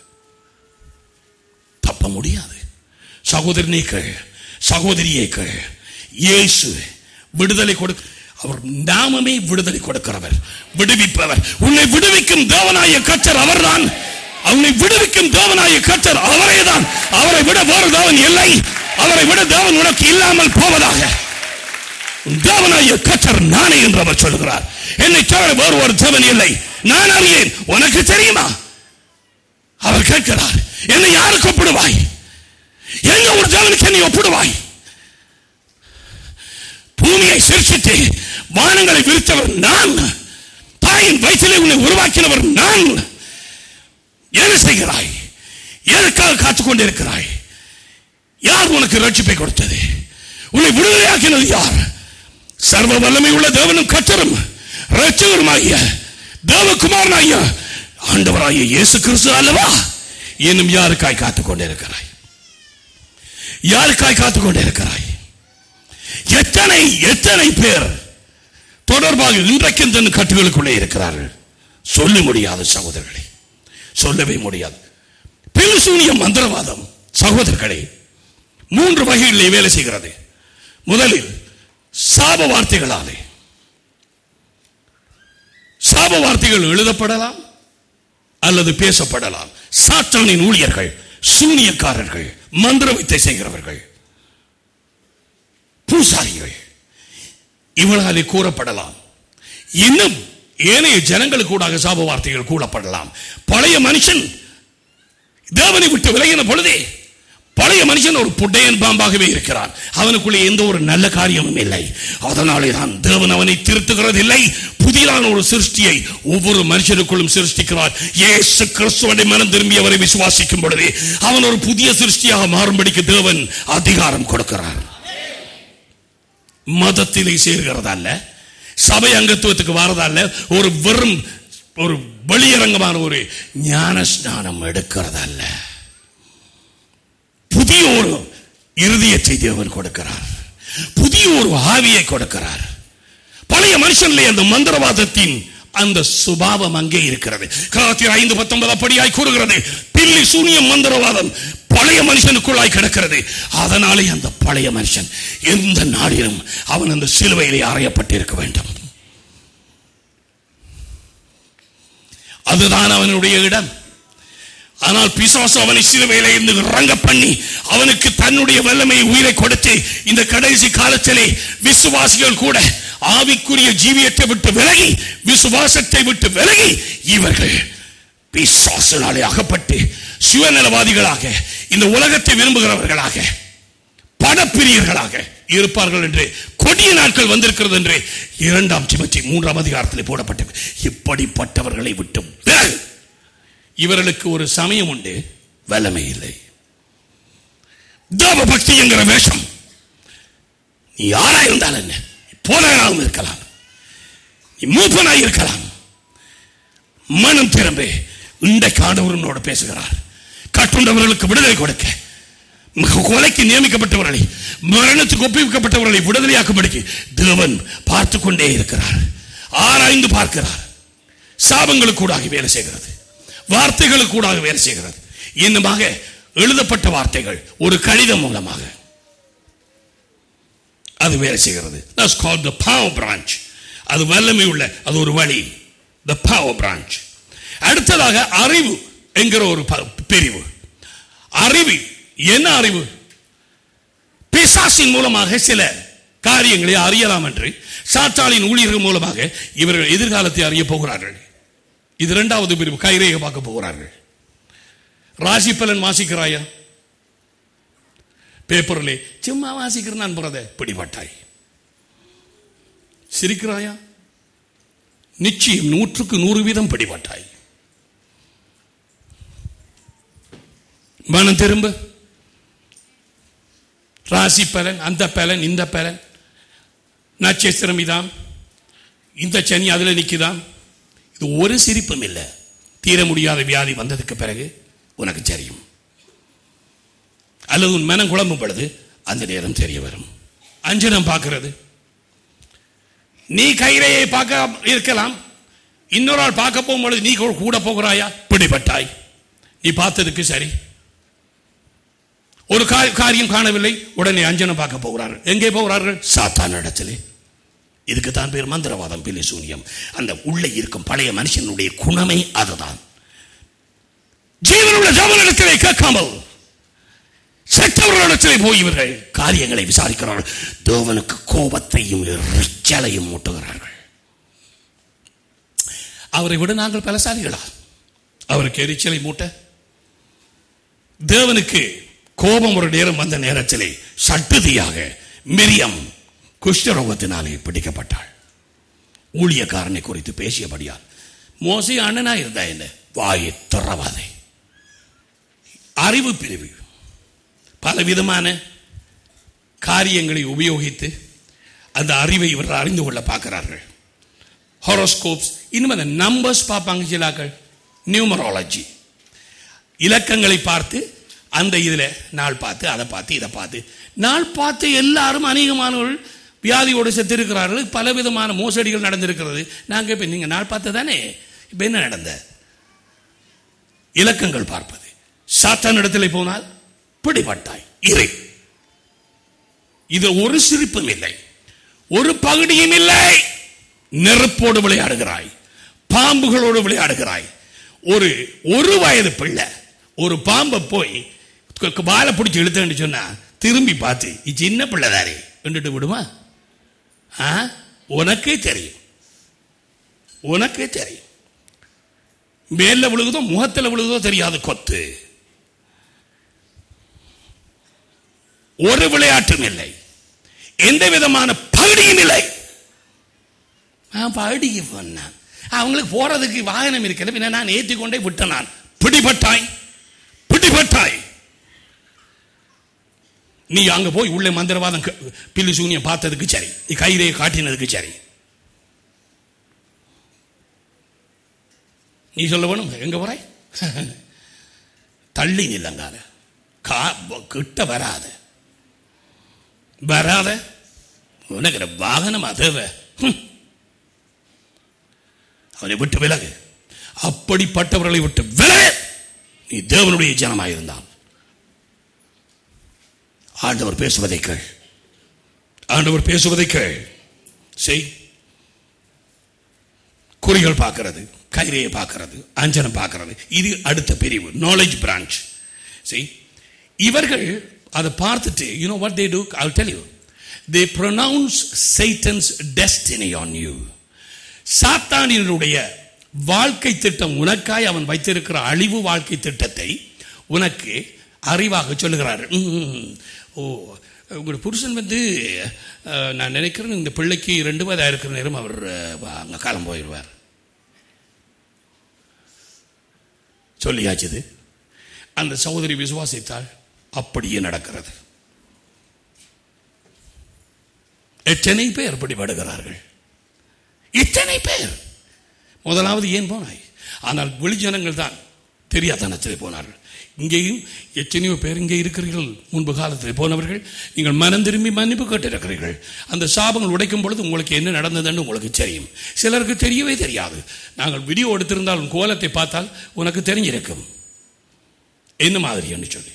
தப்ப முடியாது. சகோதரனே கேள், சகோதரியே கேள். இயேசு விடுதலை கொடுக்க, அவர் நாமமே விடுதலை கொடுக்கிறவர், விடுவிப்பவர். உன்னை விடுவிக்கும் தேவனாய கர்த்தர் அவர்தான். அவனை விடுவிக்கும் தேவனாய கர்த்தர் அவரே தான். அவரை விட வேறு தேவன் இல்லை. அவரை விட தேவன் உனக்கு இல்லாமல் போவதாக. தேவனாய கர்த்தர் நானே என்று அவர் சொல்கிறார். என்னை தவிர வேறு ஒரு தேவன் இல்லை, நான் அறியேன், உனக்கு தெரியுமா? அவர் கேட்கிறார், என்னை யாருக்கு ஒப்பிடுவாய்? எங்க ஒரு தேவனுக்கு என்னை ஒப்பிடுவாய்? பூமியை சிருஷ்டித்து வானங்களை விரித்தவர் நான், தாயின் வயிற்றிலே உன்னை உருவாக்கினவர் நான். என்ன செய்கிறாய்? எதற்காக காத்துக் கொண்டிருக்கிறாய்? யார் உனக்கு ரட்சிப்பை கொடுத்தது? உன்னை விடுதலையாக்கினது யார்? சர்வ வல்லமை உள்ள தேவனும் கர்த்தரும் இரட்சகருமாகிய தேவகுமாரனாகிய ஆண்டவராகிய இயேசு கிறிஸ்து அல்லவா? இன்னும் யாருக்காய் காத்துக் கொண்டிருக்கிறாய்? யாருக்காய் காத்துக் கொண்டே இருக்கிறாய்? எத்தனை எத்தனை பேர் தொடர்பாக இன்றைக்கும் தன் கட்டுகளுக்குள்ளே இருக்கிறார்கள். சொல்ல முடியாது சகோதரர்களே, சொல்லவே முடியாது. பில்சூனியம் மந்திரவாதம் சகோதரர்களே 3 வகைகளிலே வேலை செய்கிறது. முதலில் சாப வார்த்தைகளாலே. சாப வார்த்தைகள் எழுதப்படலாம் அல்லது பேசப்படலாம். சாத்தானின் ஊழியர்கள், சூனியக்காரர்கள், மந்திரவித்தை செய்கிறவர்கள், பூசாரிகள், இவர்களாலே கூறப்படலாம். இன்னும் ஏனைய ஜனங்களுக்கு கூட சாப வார்த்தைகள் கூறப்படலாம். பழைய மனுஷன் தேவனை விட்டு விலகின பொழுதே பழைய மனுஷன் ஒரு புட்டையன் பாம்பாகவே இருக்கிறான். அவனுக்குள்ளே எந்த ஒரு நல்ல காரியமும் இல்லை. அதனாலே தான் தேவன் அவனை திருத்துகிறது இல்லை. புதிதான ஒரு சிருஷ்டியை ஒவ்வொரு மனுஷனுக்குள்ளும் சிருஷ்டிக்கிறார். இயேசு கிறிஸ்துவை மனம் திரும்பி அவரை விசுவாசிக்கும் பொழுது அவன் ஒரு புதிய சிருஷ்டியாக மாறும்படிக்கு தேவன் அதிகாரம் கொடுக்கிறார். மதத்திலே சேர்கிறதல்ல, சபை அங்கத்துவத்துக்கு வரதல்ல, ஒரு வெறும் ஒரு வெளியரங்கமான ஒரு ஞான ஸ்நானம் எடுக்கிறதல்ல. புதிய ஒரு இருதயத்தை தேவன் கொடுக்கிறார். புதிய ஒரு ஆவியை கொடுக்கிறார். பழைய மனுஷனிலே அந்த மந்திரவாதத்தின் அந்த சுபாவம் அங்கே இருக்கிறது. கலாத்தியர் 5:19 அப்படியாய் கூறுகிறது. பில்லி சூனியம் மந்திரவாதம் பழைய மனுஷனுக்குள்ளாய் கிடக்கிறது. அதனாலே அந்த பழைய மனுஷன் எந்த நாளிலும் அவன் அந்த சிலுவையிலே அறையப்பட்டிருக்க வேண்டும். அதுதான் அவனுடைய இடம். ஆனால் பிசாசு அவனை சிலுவையிலே இருந்து இறங்க பண்ணி அவனுக்கு தன்னுடைய வல்லமை உயிரை கொடுத்து இந்த கடைசி காலத்திலே விசுவாசிகள் கூட ஆவிக்குரிய ஜீவியத்தை விட்டு விலகி, விசுவாசத்தை விட்டு விலகி, இவர்கள் பிசாசினாலே அகப்பட்டு சுயநலவாதிகளாக, இந்த உலகத்தை விரும்புகிறவர்களாக, பணப்பிரியர்களாக இருப்பார்கள் என்று கொடிய நாட்கள் வந்திருக்கிறது என்று 2 தீமோத்தேயு 3ஆம் அதிகாரத்தில் போடப்பட்டது. இப்படிப்பட்டவர்களை விட்டு விலகு. இவர்களுக்கு ஒரு சமயம் உண்டு, வல்லமை இல்லை. தேவ பக்தி என்கிற வேஷம். நீ யாரா இருந்தால் என்ன, போதகனாகவும் இருக்கலாம், நீ மூப்பனாய் இருக்கலாம். மனம் திரும்ப. இன்றைக்கு ஆண்டவரோடு பேசுகிறார். கட்டுண்டவர்களுக்கு விடுதலை கொடுக்க, கொலைக்கு நியமிக்கப்பட்டவர்களை, மரணத்துக்கு ஒப்புவிக்கப்பட்டவர்களை விடுதலையாக்கும்படிக்கு தேவன் பார்த்து கொண்டே இருக்கிறார். ஆராய்ந்து பார்க்கிறார். சாபங்களுக்கு கூட வேலை செய்கிறது, வார்த்தைகளுக்கு கூட வேலை செய்கிறது. இன்னுமாக எழுதப்பட்ட வார்த்தைகள் ஒரு கடிதம் மூலமாக அது வேலை செய்கிறது. That's called the power branch. அது வல்லமை உள்ள அது ஒரு வழி, the power branch. அடுத்ததாக அறிவு என்கிற ஒரு பிரிவு. அறிவு என்ன? அறிவு பிசாசின் மூலமாக சில காரியங்களை அறியலாம் என்று சாத்தானின் ஊழியர்கள் மூலமாக இவர்கள் எதிர்காலத்தை அறிய போகிறார்கள். இது 2வது பிரிவு. கைரேகை பார்க்க போகிறார்கள். ராசி பலன் வாசிக்கிறாயா? பேப்பர்ல சும்மா வாசிக்கிறேன் போறத பிடிபட்டாய். சிரிக்கிறாயா? நிச்சயம் 100க்கு 100% பிடிபட்டாய். மனம் திரும்ப. ராசி பலன், அந்த பலன், இந்த பலன், நட்சத்திரம் இதான், இந்த சனி அதுல நிக்குதான். இது ஒரு சிரிப்பும் இல்லை. தீர முடியாத வியாதி வந்ததுக்கு பிறகு உனக்கு தெரியும். அல்லது உன் மனம் குழம்பும் பொழுது அந்த நேரம் தெரிய வரும். அஞ்சனம் பார்க்கிறது. நீ கைரேயை பார்க்க இருக்கலாம், இன்னொரு ஆள் பார்க்க போகும்பொழுது நீ கூட போகிறாயா? பிடிபட்டாய். நீ பார்த்ததுக்கு சரி. ஒரு காரியம் காணவில்லை, உடனே அஞ்சனம் பார்க்க போகிறார்கள். எங்கே போகிறார்கள்? சாத்தான் இடத்திலே. இதுக்கு தான் பேர் மந்திரவாதம், பில்லி சூனியம். அந்த உள்ளே இருக்கும் பழைய மனுஷனுடைய குணமே அதுதான். ஜீவனுள்ள தேவனிடத்திலே கேட்காமல் செத்தவர்களிடத்திலே போய் இவர்கள் காரியங்களை விசாரிக்கிறார்கள். தேவனுக்கு கோபத்தையும் எரிச்சலையும் மூட்டுகிறார்கள். அவரை விட நாங்கள் பலசாலிகளா? அவருக்கு எரிச்சலை மூட்ட? தேவனுக்கு கோபம் ஒரு நேரம் வந்த நேரத்திலே சட்டுதியாக மிரியம் குஷ்டரோகத்தினாலே பிடிக்கப்பட்டாள். ஊழியக்காரனை குறித்து பேசியபடியால். மோசே அண்ணனா இருந்தா என்ன? வாயை திறவாதே. அறிவு பிரிவு பலவிதமான காரியங்களை உபயோகித்து அந்த அறிவை இவர்கள் அறிந்து கொள்ள பார்க்கிறார்கள். ஹாரோஸ்கோப்ஸ், இன்னும் அந்த நம்பர்ஸ் பார்ப்பாங்க சிலாக்கள். நியூமராலஜி, இலக்கங்களை பார்த்து அந்த இதில் நாள் பார்த்து அதை பார்த்து இதை பார்த்து நாள் பார்த்து எல்லாரும் அநேகமானவர்கள் வியாதியோடு செத்திருக்கிறார்கள். பலவிதமான மோசடிகள் நடந்திருக்கிறது. நாங்கள் இப்போ நீங்கள் நாள் பார்த்து தானே இப்போ என்ன நடந்த இலக்கங்கள் பார்ப்பது. சாத்தான் இடத்துல போனால் பிடிபட்டாய் இறை. இது ஒரு சிரிப்பும் இல்லை, ஒரு பகுதியும் இல்லை. நெருப்போடு விளையாடுகிறாய், பாம்புகளோடு விளையாடுகிறாய். ஒரு வயது பிள்ளை ஒரு பாம்பை போய் வாழை பிடிச்சி இழுத்தேன்னு சொன்னா திரும்பி பார்த்து சின்ன பிள்ளைதாரே விட்டுட்டு விடுமா? உனக்கே தெரியும், உனக்கே தெரியும். மேல விழுகுதோ முகத்தில் விழுகுதோ தெரியாது கொத்து. ஒரு விளையாட்டும் இல்லை, எந்த விதமான பகுதியும் இல்லை. பகுதிக்கு போனான், அவங்களுக்கு போறதுக்கு வாகனம் இருக்கிறது. பின்ன நான் ஏற்றிக்கொண்டே விட்டேன். நான் பிடிபட்டாய், பிடிபட்டாய். நீ அங்க போய் உள்ள மந்திரவாதம் பில்லு சூனியம் பார்த்ததுக்கு சரி, கைரையை காட்டினதுக்கு சரி. நீ சொல்ல வேணும் எங்க போறாய்? தள்ளி நில்லங்காத, கிட்ட வராத வராத. உனக்கு வாகனம் தேவை, அவனை விட்டு விலகு. அப்படிப்பட்டவர்களை விட்டு விலகு. நீ தேவனுடைய ஜனமாயிருந்தான். ஆண்டவர் பேசுவதை கேள், ஆண்டவர் பேசுவதை கேள். செய். குறிகள் பார்க்கிறது, கைரையை பார்க்கிறது, அஞ்சனம் பார்க்கிறது. இது அடுத்த பிரிவு, நாலேஜ் பிரான்ச். செய். இவர்கள் அதை பார்த்துட்டு, you know what they do? I'll tell you. They pronounce Satan's destiny on you. சாத்தானினுடைய வாழ்க்கை திட்டம் உனக்காய் அவன் வைத்திருக்கிற அழிவு வாழ்க்கை திட்டத்தை உனக்கு அறிவாக சொல்லுகிறார். உங்களோட புருஷன் நான் நினைக்கிறேன் இந்த பிள்ளைக்கு 2 வயதாக இருக்கிற நேரம் அவர் அங்கே காலம் போயிடுவார். சொல்லியாச்சுது. அந்த சகோதரி விசுவாசித்தால் அப்படியே நடக்கிறது. எத்தனை பேர் பிடிபடுகிறார்கள், இத்தனை பேர். முதலாவது ஏன் போனாய்? ஆனால் வெளிஜனங்கள் தான் தெரியாதனத்தில் போனார்கள். இங்கேயும் எத்தனையோ பேர் இங்கே இருக்கிறீர்கள், முன்பு காலத்தில் போனவர்கள். நீங்கள் மனம் திரும்பி மன்னிப்பு கேட்டிருக்கிறீர்கள். அந்த சாபங்கள் உடைக்கும் பொழுது உங்களுக்கு என்ன நடந்ததுன்னு உங்களுக்கு தெரியும். சிலருக்கு தெரியவே தெரியாது. நாங்கள் வீடியோ எடுத்திருந்தாலும் கோலத்தை பார்த்தால் உனக்கு தெரிஞ்சிருக்கும் என்ன மாதிரி என்று சொல்லி.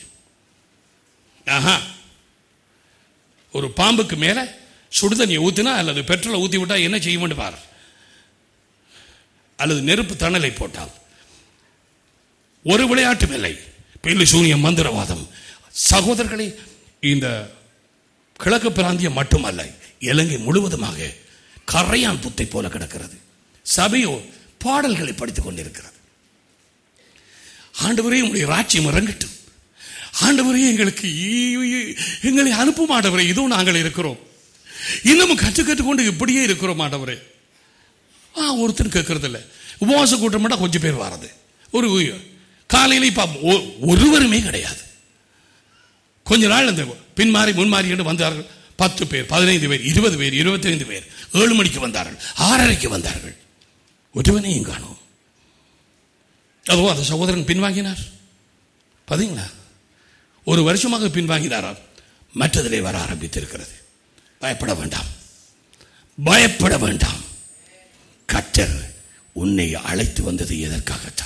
ஒரு பாம்புக்கு மேல சுடுதண்ணியை ஊத்தினா அல்லது பெட்ரோலை ஊத்தி விட்டா என்ன செய்யும் பார், அல்லது நெருப்பு தணலை போட்டால். ஒரு விளையாட்டும் இல்லை. பில்லு சூனியம், மந்திரவாதம். சகோதரர்களே, இந்த கிழக்கு பிராந்தியம் மட்டுமல்ல, இலங்கை முழுவதுமாக கரையான் புத்தை போல கிடக்கிறது. சபையோ பாடல்களை படித்துக் கொண்டிருக்கிறது. ஆண்டவரே உங்களுடைய ராஜ்யம் இறங்கட்டும், ஆண்டவரே எங்களை அனுப்பும் ஆண்டவரே, இதுவும் நாங்கள் இருக்கிறோம், இன்னமும் கற்றுக்கொண்டு இப்படியே இருக்கிறோம் ஆண்டவரே. ஒருத்தர் கேட்கறது இல்லை. உபவாச கூட்டம் மட்டும் கொஞ்சம் பேர் வர்றது. ஒரு காலையில் இப்ப ஒருவருமே கிடையாது. கொஞ்ச நாள் அந்த பின்மாறி முன்மாறி என்று வந்தார்கள். 10 பேர், 15 பேர், 20 பேர், 25 பேர். 7 மணிக்கு வந்தார்கள், 6:30க்கு வந்தார்கள். ஒருவனையும் காணோம். அதுவும் அந்த சகோதரன் பின்வாங்கினார். பாத்தீங்களா? 1 வருஷமாக பின்வாங்கினாராம். மற்றதிலே வர ஆரம்பித்திருக்கிறது. பயப்பட வேண்டாம், பயப்பட வேண்டாம். கர்த்தர் உன்னை அழைத்து வந்தது எதற்காகத்தான்?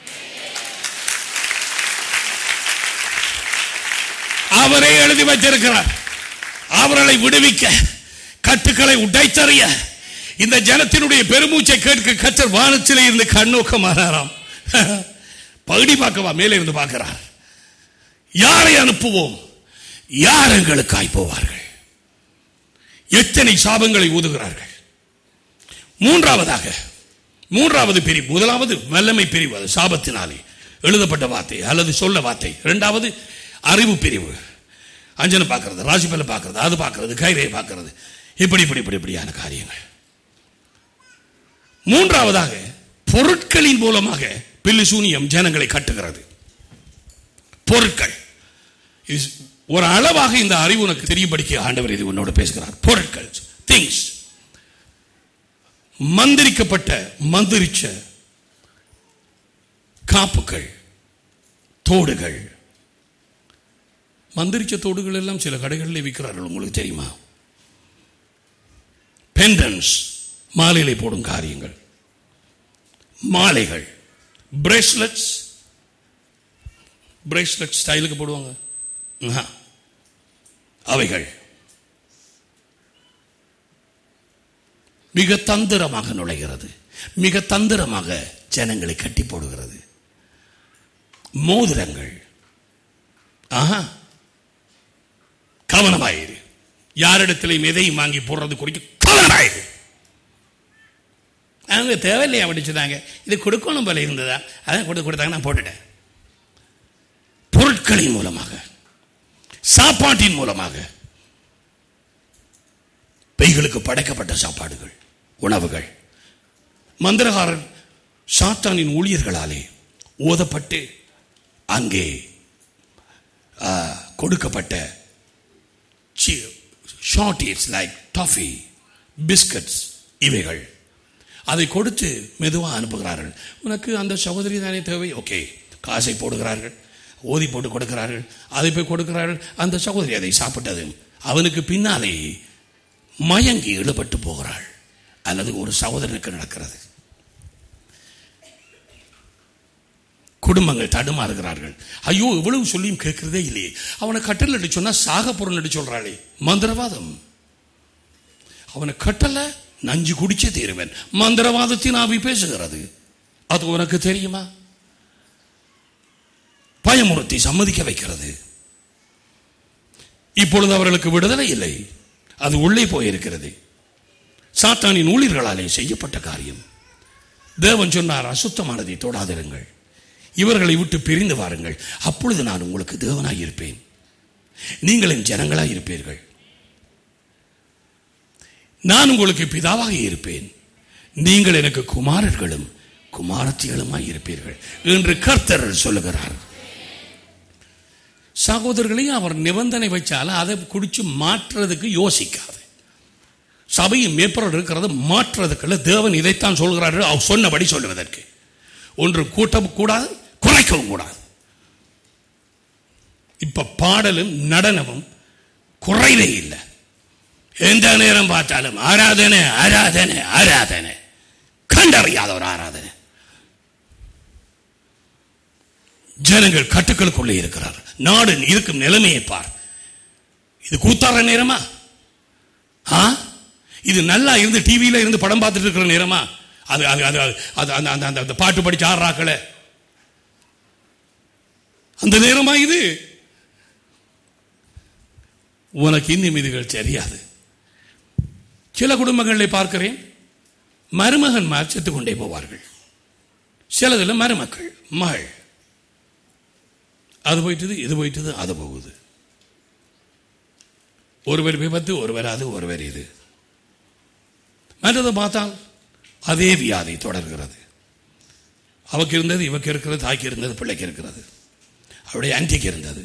அவரே எழுதி வைத்திருக்கிறார். அவர்களை விடுவிக்க, கட்டுக்களை உடைத்தறிய, இந்த ஜனத்தினுடைய பெருமூச்சை கேட்க கர்த்தர் வானத்திலே இருந்து கண்ணோக்கமானாராம். பகுதி பார்க்கவா மேலே இருந்து பார்க்கிறார். யாரை அனுப்புவோம்? யார் எங்களுக்காய் போவார்கள்? எத்தனை சாபங்களை ஊதுகிறார்கள். மூன்றாவது பிரிவு. முதலாவது வல்லமை பிரிவு, அது சாபத்தினாலே எழுதப்பட்ட வார்த்தை அல்லது சொல்ல வார்த்தை. 2வது அறிவு பிரிவு, அஞ்சனை பார்க்கிறது, ராசிபல பார்க்கிறது, அது பார்க்கிறது, கைரையை பார்க்கிறது, இப்படியான காரியங்கள். 3வதாக பொருட்களின் மூலமாக பில்லு சூனியம் ஜனங்களை கட்டுகிறது. பொருட்கள் ஒரு அளவாக இந்த அறிவு உனக்கு தெரியபடிக்க ஆண்டவர் இது உன்னோட பேசுகிறார். பொருட்கள், திங்ஸ். மந்திரிச்ச காப்புகள், தோடுகள், மந்திரிச்ச தோடுகள் எல்லாம் சில கடைகளில் விற்கிறார்கள், உங்களுக்கு தெரியுமா? பெண்டன்ஸ், மாலையிலே போடும் காரியங்கள், மாலைகள், பிரேஸ்லெட்ஸ் ஸ்டைலுக்கு போடுவாங்க, அவைகள் மிக தந்திரமாக நுழைகிறது, மிக தந்திரமாக ஜனங்களை கட்டி போடுகிறது. மோதிரங்கள், கவனமாயிரு. யாரிடத்திலையும் எதையும் வாங்கி போடுறது குறித்து கவனமாயிரு. அவங்க தேவையில்லையா படிச்சுதாங்க, இது கொடுக்கணும் போல இருந்ததா, அதான் கொடுத்தாங்க, நான் போட்டுட்டேன். பொருட்களின் மூலமாக, சாப்பாட்டின் மூலமாக, பெய்களுக்கு படைக்கப்பட்ட சாப்பாடுகள், உணவுகள், மந்திரகாரன் சாத்தானின் ஊழியர்களாலே ஓதப்பட்டு அங்கே கொடுக்கப்பட்ட ஷார்ட்ஸ் லைக் டாஃபி, பிஸ்கட்ஸ், இவைகள் அதை கொடுத்து மெதுவாக அனுப்புகிறார்கள். உனக்கு அந்த சகோதரி தானே தேவை, ஓகே, காசை போடுகிறார்கள், ஓதி போட்டு கொடுக்கிறார்கள், அதை போய் கொடுக்கிறார்கள். அந்த சகோதரி அதை சாப்பிட்டது அவனுக்கு பின்னாலே மயங்கி இழுபட்டு போகிறாள். அல்லது ஒரு சகோதரனுக்கு நடக்கிறது. குடும்பங்கள் தடுமாறுகிறார்கள். ஐயோ, இவ்வளவு சொல்லியும் கேட்கிறதே இல்லையே, அவனை கட்டல் அடி சொன்னா சாக பொருள் அடி சொல்றாளே, மந்திரவாதம். அவனை கட்டல நஞ்சு குடிச்சே தீருவன். மந்திரவாதத்தின் ஆவி பேசுகிறது. அது உனக்கு தெரியுமா? பயமுறுத்தி சம்மதிக்க வைக்கிறது. இப்பொழுது அவர்களுக்கு விடுதலை இல்லை, அது உள்ளே போயிருக்கிறது. சாத்தானின் ஊழியர்களாலே செய்யப்பட்ட காரியம். தேவன் சொன்னார், அசுத்தமானதை தொடாதிருங்கள், இவர்களை விட்டு பிரிந்து வாருங்கள், அப்பொழுது நான் உங்களுக்கு தேவனாய் இருப்பேன், நீங்கள் என் ஜனங்களாய் இருப்பீர்கள், நான் உங்களுக்கு பிதாவாக இருப்பேன், நீங்கள் எனக்கு குமாரர்களும் குமாரத்திகளுமாய் இருப்பீர்கள் என்று கர்த்தர் சொல்லுகிறார். சகோதரர்களையும் அவர் நிபந்தனை வச்சால அதை குடிச்சு மாற்றுறதுக்கு யோசிக்காது. சபையின் மேற்பொருள் இருக்கிறது மாற்றுறதுக்குள்ள தேவன் இதைத்தான் சொல்கிறார்கள், அவர் சொன்னபடி சொல்லுவதற்கு. ஒன்று கூட்டவும் கூடாது, குறைக்கவும் கூடாது. இப்ப பாடலும் நடனமும் குறைவே இல்லை. எந்த நேரம் பார்த்தாலும் ஆராதனை ஆராதனை ஆராதனை, கண்டறியாத ஒரு ஆராதனை. ஜனங்கள் கட்டுக்களுக்குள்ளே இருக்கிறார். நாடு இருக்கும் நிலைமையை பார். இது கூத்தாடுற நேரமா? இது நல்லா இருந்து டிவியில இருந்து படம் பார்த்துட்டு இருக்கிற நேரமா? அது அது அது அது அந்த பாட்டு படிச்சு ஆடுறாக்கள அந்த நேரமா இது? உனக்கு இன்னும் இதுகள் தெரியாது. சில குடும்பங்களில் பார்க்கிறேன், மருமகன் செத்து கொண்டே போவார்கள். சிலதில் மருமக்கள், மகள், அது போயிட்டது, இது போயிட்டது, அது போகுது. ஒருவர் விபத்து, ஒருவர் அது, ஒருவர் இது. மற்றதை பார்த்தால் அதே வியாதி தொடர்கிறது. அவக்கு இருந்தது இவக்கு இருக்கிறது, தாய்க்கு இருந்தது பிள்ளைக்கு இருக்கிறது, அவருடைய ஆன்டிக்கு இருந்தது.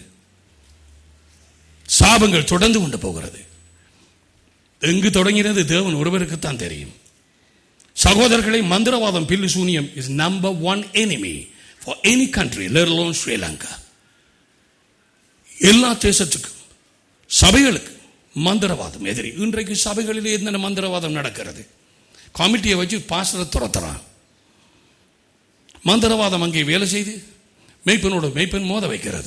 சாபங்கள் தொடர்ந்து கொண்டு போகிறது. எங்கு தொடங்கினது தேவன் ஒருவருக்குத்தான் தெரியும். சகோதரர்களை, மந்திரவாதம், பில்லி சூனியம் is number one enemy for any country, let alone Sri Lanka. எல்லா தேசத்துக்கும் சபைகளுக்கு மந்திரவாதம் எதிரி. இன்றைக்கு சபைகளிலே என்ன மந்திரவாதம் நடக்கிறது? கமிட்டியை வச்சு பாஸ்டரை துரத்துறான். மந்திரவாதம் அங்கே வேலை செய்து மெய்ப்பனோட மெய்ப்பன் மோத வைக்கிறது.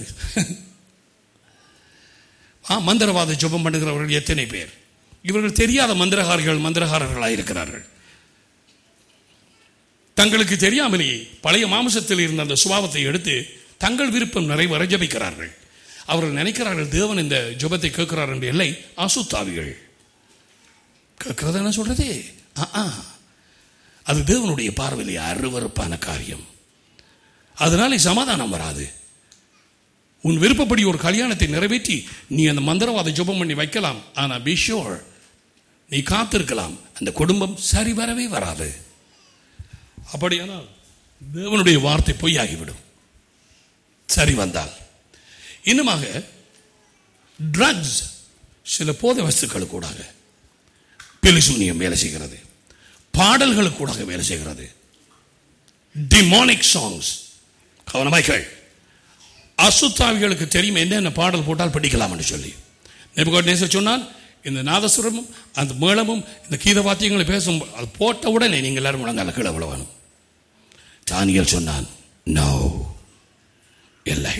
மந்திரவாத ஜெபம் பண்ணுகிறவர்கள் எத்தனை பேர்? இவர்கள் தெரியாத மந்திரகாரர்களாக இருக்கிறார்கள். தங்களுக்கு தெரியாமலேயே பழைய மாமிசத்தில் இருந்த அந்த சுபாவத்தை எடுத்து தங்கள் விருப்பம் நிறைவேற ஜபிக்கிறார்கள். அவர்கள் நினைக்கிறார்கள் தேவன் இந்த ஜெபத்தை கேட்கிறார் என்று. இல்லை, அசுத்தாவிகள் கேட்கிறது. என்ன சொல்றது? அது தேவனுடைய பார்வையிலே அருவருப்பான காரியம். அதனால சமாதானம் வராது. உன் விருப்பப்படி ஒரு கல்யாணத்தை நிறைவேற்றி நீ அந்த மந்திரவாத ஜெபம் பண்ணி வைக்கலாம். ஆனா பி ஷூர், நீ காத்திருக்கலாம், அந்த குடும்பம் சரி வரவே வராது. அப்படியானால் தேவனுடைய வார்த்தை பொய்யாகிவிடும் சரி வந்தால். இன்னுமாக ட்ரக்ஸ், சில போதை வஸ்துக்கள் கூட பிலிசூனியம் வேலை செய்கிறது. பாடல்கள் கூட வேலை செய்கிறது. டிமானிக் சாங்ஸ், கவனமாய்கள், அசுத்தாவிகளுக்கு தெரியும் என்னென்ன பாடல் போட்டால் படிக்கலாம்னு சொல்லி. நேபுகாத்நேசர் சொன்னான், இந்த நாதசுரமும் அந்த மேளமும் இந்த கீத வாத்தியங்களை பேசும் அது போட்ட உடனே நீங்கள் எல்லாரும் முழங்கால கீழே விழணும். தானியேல் சொன்னான், நோ, இல்லை.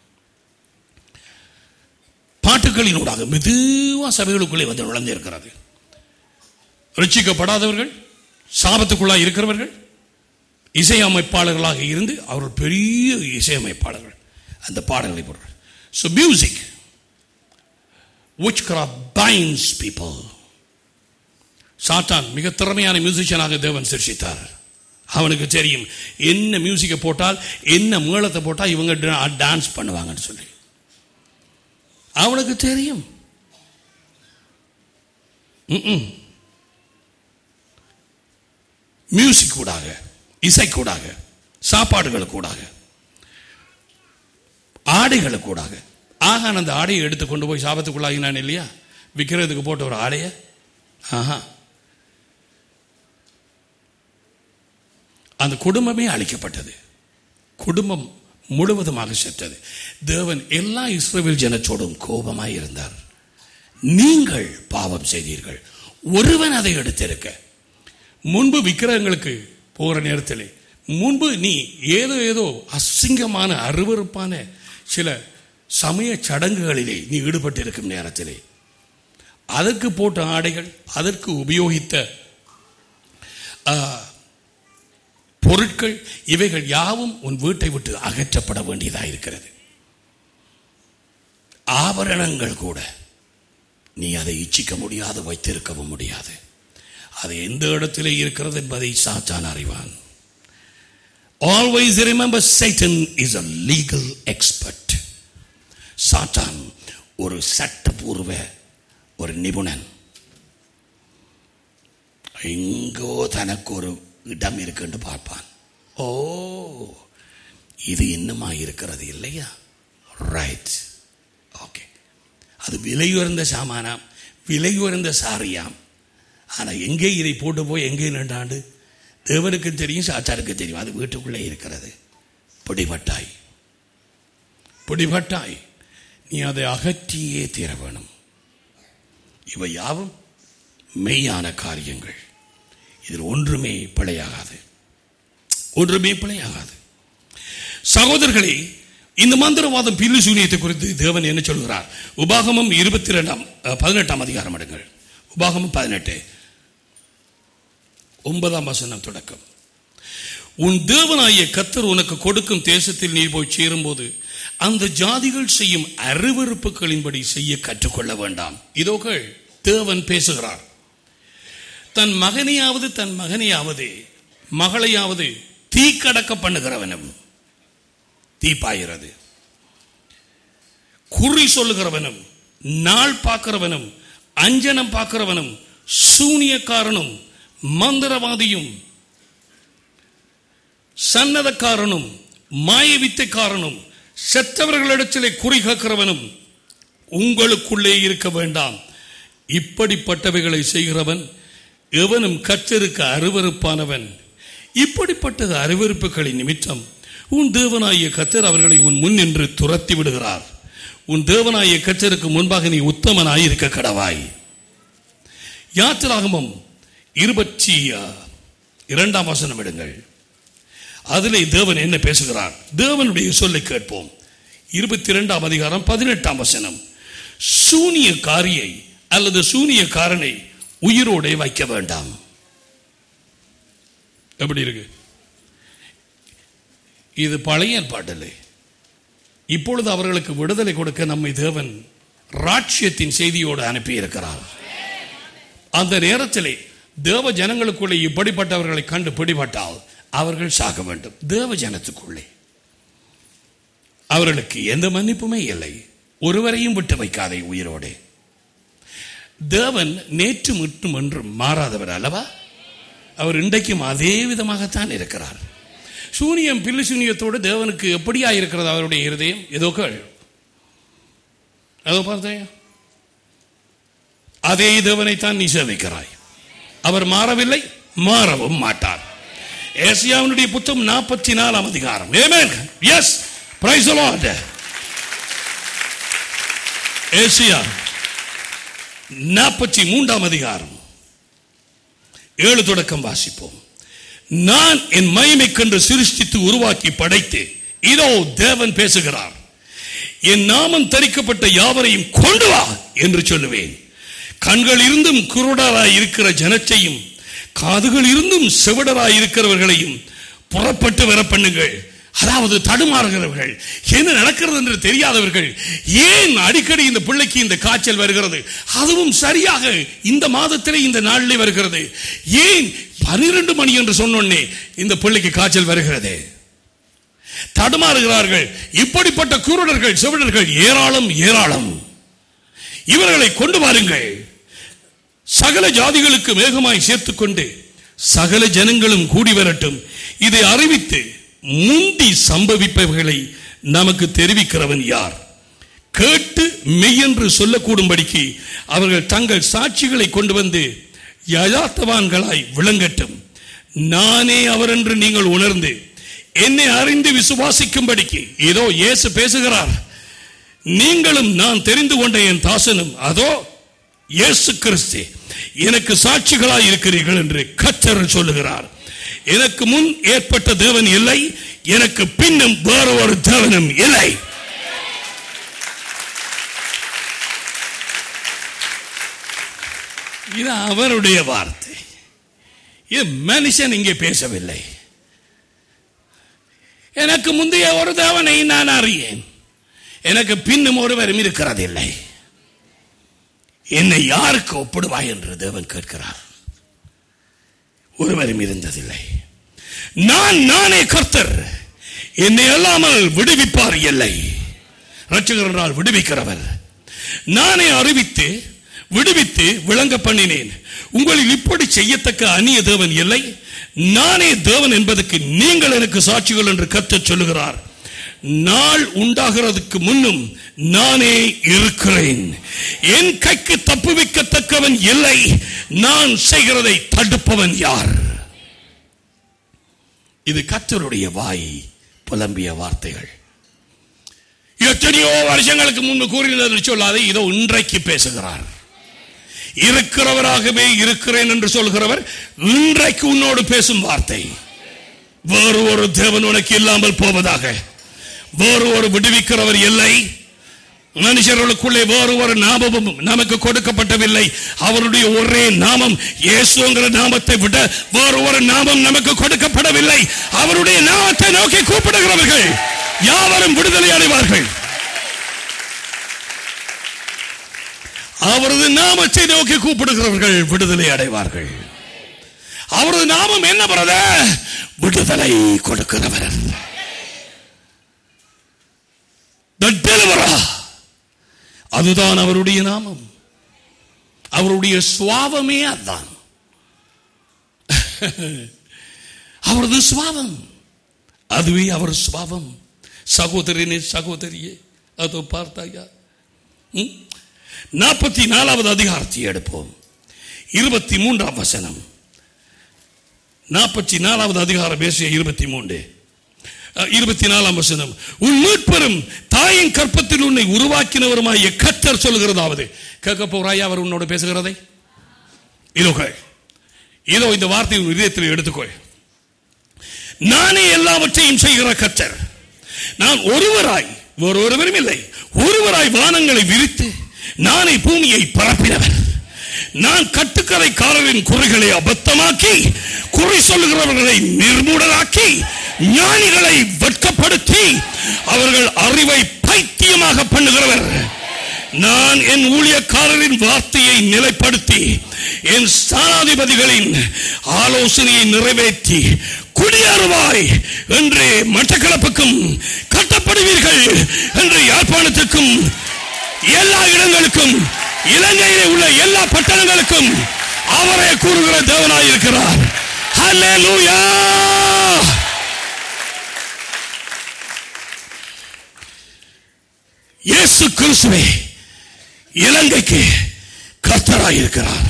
பாட்டுகளினூடாக மெதுவா சபைகளுக்குள்ளே வந்து நுழைந்து இருக்கிறது. ரட்சிக்கப்படாதவர்கள், சாபத்துக்குள்ளாக இருக்கிறவர்கள் இசையமைப்பாளர்களாக இருந்து அவர்கள் பெரிய இசையமைப்பாளர்கள் அந்த பாடல்களை போடுறார். So music, witchcraft binds people. சாத்தான் மிக திறமையான மியூசிஷியனாக தேவன் சிருஷ்டித்தார். அவனுக்கு தெரியும் என்ன மியூசிக்கை போட்டால் என்ன மேளத்தை போட்டால் இவங்க டான்ஸ் பண்ணுவாங்கன்னு சொல்லி அவனுக்கு தெரியும். மியூசிக் கூடாக, இசை கூடாக, சாப்பாடுகள் கூடாக, ஆடைகள் கூடாக. ஆகான் அந்த ஆடையை எடுத்து கொண்டு போய் சாபத்துக்குள்ளாகினான் இல்லையா, விற்கிறதுக்கு போட்ட ஒரு ஆடையை. அந்த குடும்பமே அழிக்கப்பட்டது, குடும்பம் முழுவதுமாக செத்தது. தேவன் எல்லா இஸ்ரவேல் ஜனத்தோடும் கோபமாய் இருந்தார். நீங்கள் பாவம் செய்தீர்கள். ஒருவன் அதை எடுத்திருக்க. முன்பு விக்கிரகங்களுக்கு போகிற நேரத்தில் முன்பு நீ ஏதோ அசிங்கமான அருவருப்பான சில சமய சடங்குகளிலே நீ ஈடுபட்டிருக்கும் நேரத்திலே அதற்கு போட்ட ஆடைகள், அதற்கு உபயோகித்த பொருட்கள், இவைகள் யாவும் உன் வீட்டை விட்டு அகற்றப்பட வேண்டியதாக இருக்கிறது. ஆபரணங்கள் கூட நீ அதை இச்சிக்க முடியாது, வைத்திருக்கவும் முடியாது. அது எந்த இடத்திலே இருக்கிறது என்பதை சாத்தான் அறிவான். Always remember, Satan is a legal expert. சாத்தான் ஒரு சட்டபூர்வ ஒரு நிபுணன். எங்கோ தனக்கு ஒரு இடம் இருக்குன்னு பார்ப்பான். ஓ, இது இன்னுமா இருக்கிறது இல்லையா, ரைட், ஓகே, அது விலை உயர்ந்த சாமானாம், விலை உயர்ந்த சாரியாம். ஆனால் எங்கே இதை போட்டு போய் எங்கே நின்றாண்டு தேவனுக்கு தெரியும், சாத்தாருக்கு தெரியும். அது வீட்டுக்குள்ளே இருக்கிறது. பிடிபட்டாய், பிடிபட்டாய், நீ அதை அகற்றியே தீர வேணும். இவை யாவும் மெய்யான காரியங்கள். இதில் ஒன்றுமே பிழையாகாது, ஒன்றுமே பிழையாகாது. சகோதரர்களே, இந்த மந்திரவாதம் பில்லி சூனியத்தை குறித்து தேவன் என்ன சொல்கிறார்? உபாகமம் 18 அதிகாரம் எடுங்கள். உபாகமம் 18 9 தொடக்கம். உன் தேவனாகிய கர்த்தர் உனக்கு கொடுக்கும் தேசத்தில் நீ போய் சேரும்போது அந்த ஜாதிகள் செய்யும் அருவருப்புகளின்படி செய்ய கற்றுக்கொள்ள வேண்டாம். இதோகள் தேவன் பேசுகிறார். தன் மகனையாவது மகளையாவது தீக்கடக்க பண்ணுகிறவனும், தீப்பாயிறது, குறி சொல்லுகிறவனும், நாள் பார்க்கிறவனும், அஞ்சனம் பார்க்கிறவனும், சூனியக்காரனும், மந்திரவாதியும், சன்னதக்காரனும், மாயவித்தைக்காரனும், செத்தவர்களிடத்திலே குறி கேட்கிறவனும் உங்களுக்குள்ளே இருக்க வேண்டாம். இப்படிப்பட்டவைகளை செய்கிறவன் எவனும் கர்த்தருக்கு அருவருப்பானவன். இப்படிப்பட்டது அருவருப்புகளின் நிமித்தம் உன் தேவனாகிய கர்த்தர் அவர்களை உன் முன் நின்று துரத்தி விடுகிறார். உன் தேவனாகிய கர்த்தருக்கு முன்பாக நீ உத்தமனாய் இருக்க கடவாய். யாத்திராகமம் 22 எடுங்கள். அதிலே தேவன் என்ன பேசுகிறார்? தேவனுடைய சொல்லை கேட்போம். 22 அதிகாரம் 18 சூனியக்காரியை அல்லது சூனியக்காரனை உயிரோடு வைக்க வேண்டாம். எப்படி இருக்கு? இது பழைய ஏற்பாட்டில்லை. இப்பொழுது அவர்களுக்கு விடுதலை கொடுக்க நம்மை தேவன் ராட்சியத்தின் செய்தியோடு அனுப்பி இருக்கிறார். அந்த நேரத்திலே தேவ ஜனங்களுக்குள்ளே இப்படிப்பட்டவர்களை கண்டு பிடிபட்டால் அவர்கள் சாக வேண்டும். தேவ ஜனத்துக்குள்ளே அவர்களுக்கு எந்த மன்னிப்புமே இல்லை. ஒருவரையும் விட்டு வைக்காதே உயிரோடு. தேவன் நேற்று மட்டும் என்று மாறாதவர் அல்லவா? அவர் இன்றைக்கும் அதே விதமாகத்தான் இருக்கிறார். சூனியம், பில்லி சூனியத்தோடு தேவனுக்கு எப்படியா இருக்கிறது அவருடைய இருதயம்? ஏதோ பார்த்தேன், அதே தேவனைத்தான் நீ சேவிக்கிறாய். அவர் மாறவில்லை, மாறவும் மாட்டார். ஏசாயாவினுடைய புத்தகம் 44 அதிகாரம். Amen. Yes. Praise the Lord. ஏசாயா 43 அதிகாரம் 7 தொடக்கம் வாசிப்போம். நான் என் மகிமைக்கென்று சிருஷ்டித்து உருவாக்கி படைத்து, இதோ தேவன் பேசுகிறார், என் நாமம் தரிக்கப்பட்ட யாவரையும் கொண்டு வா என்று சொல்லுவேன். கண்கள் இருந்தும் குருடராய் இருக்கிற ஜனத்தையும் காதுகள் இருந்தும் செவிடராய் இருக்கிறவர்களையும் புறப்பட்டு வர பண்ணுங்கள். அதாவது தடுமாறுகிறவர்கள், என்ன நடக்கிறது என்று தெரியாதவர்கள், ஏன் அடிக்கடி இந்த பிள்ளைக்கு இந்த காய்ச்சல் வருகிறது, அதுவும் சரியாக இந்த மாதத்திலே இந்த நாளிலே வருகிறது, ஏன் 12 மணி என்று சொன்னோன்னே இந்த பிள்ளைக்கு காய்ச்சல் வருகிறது, தடுமாறுகிறார்கள். இப்படிப்பட்ட குருடர்கள் செவிடர்கள் ஏராளம் ஏராளம். இவர்களை கொண்டு வாருங்கள். சகல ஜாதிகளுக்கு வேகமாய் சேர்த்துக்கொண்டு சகல ஜனங்களும் கூடி வரட்டும். இதை அறிவித்து முந்தி சம்பவிப்பவைகளை நமக்கு தெரிவிக்கிறவன் யார்? கேட்டு மெய்யென்று சொல்லக்கூடும்படிக்கு அவர்கள் தங்கள் சாட்சிகளை கொண்டு வந்து யதார்த்தவான்களாய் விளங்கட்டும். நானே அவர் என்று நீங்கள் உணர்ந்து என்னை அறிந்து விசுவாசிக்கும்படிக்கு, இதோ இயேசு பேசுகிறார், நீங்களும் நான் தெரிந்து கொண்ட என் தாசனும் அதோ இயேசு கிறிஸ்து எனக்கு சாட்சிகளாய் இருக்கிறீர்கள் என்று கர்த்தர் சொல்லுகிறார். எனக்கு முன் ஏற்பட்ட தேவன் இல்லை, எனக்கு பின்னும் வேறு ஒரு தேவனும் இல்லை. இது அவருடைய வார்த்தை. இது மனுஷன் இங்கே பேசவில்லை. எனக்கு முந்தைய ஒரு தேவனை நான் அறியேன், எனக்கு பின்னும் ஒருவரும் இருக்கிறதில்லை. என்னை யாருக்கு ஒப்பிடுவாய் என்று தேவன் கேட்கிறார். ஒருவரும் இருந்ததில்லை. நானே கர்த்தர், என்னை அல்லாமல் விடுவிப்பார் இல்லை. ரட்சகர் என்றால் விடுவிக்கிறவர். நானே அறிவித்து விடுவித்து விளங்க பண்ணினேன். உங்களில் இப்படி செய்யத்தக்க அந்நிய தேவன் இல்லை. நானே தேவன் என்பதற்கு நீங்கள் எனக்கு சாட்சிகள் என்று கர்த்தர் சொல்லுகிறார். நாள் உண்டாகிறதுக்கு முன்னும் நானே இருக்கிறேன். என் கைக்கு தப்புவிக்கத்தக்கவன் இல்லை. நான் செய்கிறதை தடுப்பவன் யார்? இது கர்த்தருடைய வாய் புலம்பிய வார்த்தைகள். எத்தனையோ வருஷங்களுக்கு முன்பு கூறினது சொல்லாது, இதோ இன்றைக்கு பேசுகிறார். இருக்கிறவராகவே இருக்கிறேன் என்று சொல்கிறவர் இன்றைக்கு உன்னோடு பேசும் வார்த்தை. வேறு ஒரு தேவன் உனக்கு இல்லாமல் போவதாக. வேறு ஒரு விடுவிக்கிறவர் இல்லை. மனுஷர்களுக்குள்ளே வேறு ஒரு நாமமும் நமக்கு கொடுக்கப்பட்டவில்லை. அவருடைய ஒரே நாமம் இயேசுங்கிற நாமத்தை விட வேறு ஒரு நாமம் நமக்கு கொடுக்கப்படவில்லை. அவருடைய நாமத்தை நோக்கி கூப்பிடுகிறவர்கள் யாவரும் விடுதலை அடைவார்கள். அவரது நாமத்தை நோக்கி கூப்பிடுகிறவர்கள் விடுதலை அடைவார்கள். அவரது நாமம் என்ன பிரதர்? விடுதலை கொடுக்கிறவர், the deliverer. அதுதான் அவருடைய நாமம். அவருடைய சுவாவமே அதுதான். அவரது சுவாவம், அதுவே அவர் சுவாவம். சகோதரனே சகோதரியே, அதோ பார்த்தாயா? 44வது அதிகாரத்தை எடுப்போம். 23ஆம் வசனம். 44வது அதிகாரம் பேசிய 24ஆம் வசனம். உன் மீட்பெரும் தாயின் கற்பத்தில் உன்னை உருவாக்கினவருமாகிய கர்த்தர் சொல்லுகிறதாவது. கேட்க போறாயா அவர் உன்னோட பேசுகிறதை? இதோ இந்த வார்த்தை உன் இதயத்தில் எடுத்துக்கொள். நானே எல்லாவற்றையும் செய்கிற கர்த்தர். நான் ஒருவராய், ஒருவரும் இல்லை, ஒருவராய் வானங்களை விரித்து நானே பூமியை பரப்பினவர். நான் கட்டுக்கதைக்காரரின் குறைகளை அபத்தமாக்கி குறை சொல்லுகிறவர்களை நிர்மூடராக்கி ஞானிகளை வெட்கப்படுத்தி அவர்கள் அறிவை பைத்தியமாக பண்ணுகிறவர். நான் என் ஊழியக்காரரின் வார்த்தையை நிலைப்படுத்தி என் ஸ்தானாதிபதிகளின் ஆலோசனையை நிறைவேற்றி குடியேறுவாய் என்று மட்டக்களப்புக்கும் கட்டப்படுவீர்கள் என்று யாழ்ப்பாணத்துக்கும் எல்லா இடங்களுக்கும் இலங்கையிலே உள்ள எல்லா பட்டணங்களுக்கும் அவரே கூறுகிற தேவனாயிருக்கிறார். ஹல்லேலூயா! இயேசு கிறிஸ்துவே இலங்கைக்கு கர்த்தராயிருக்கிறார்.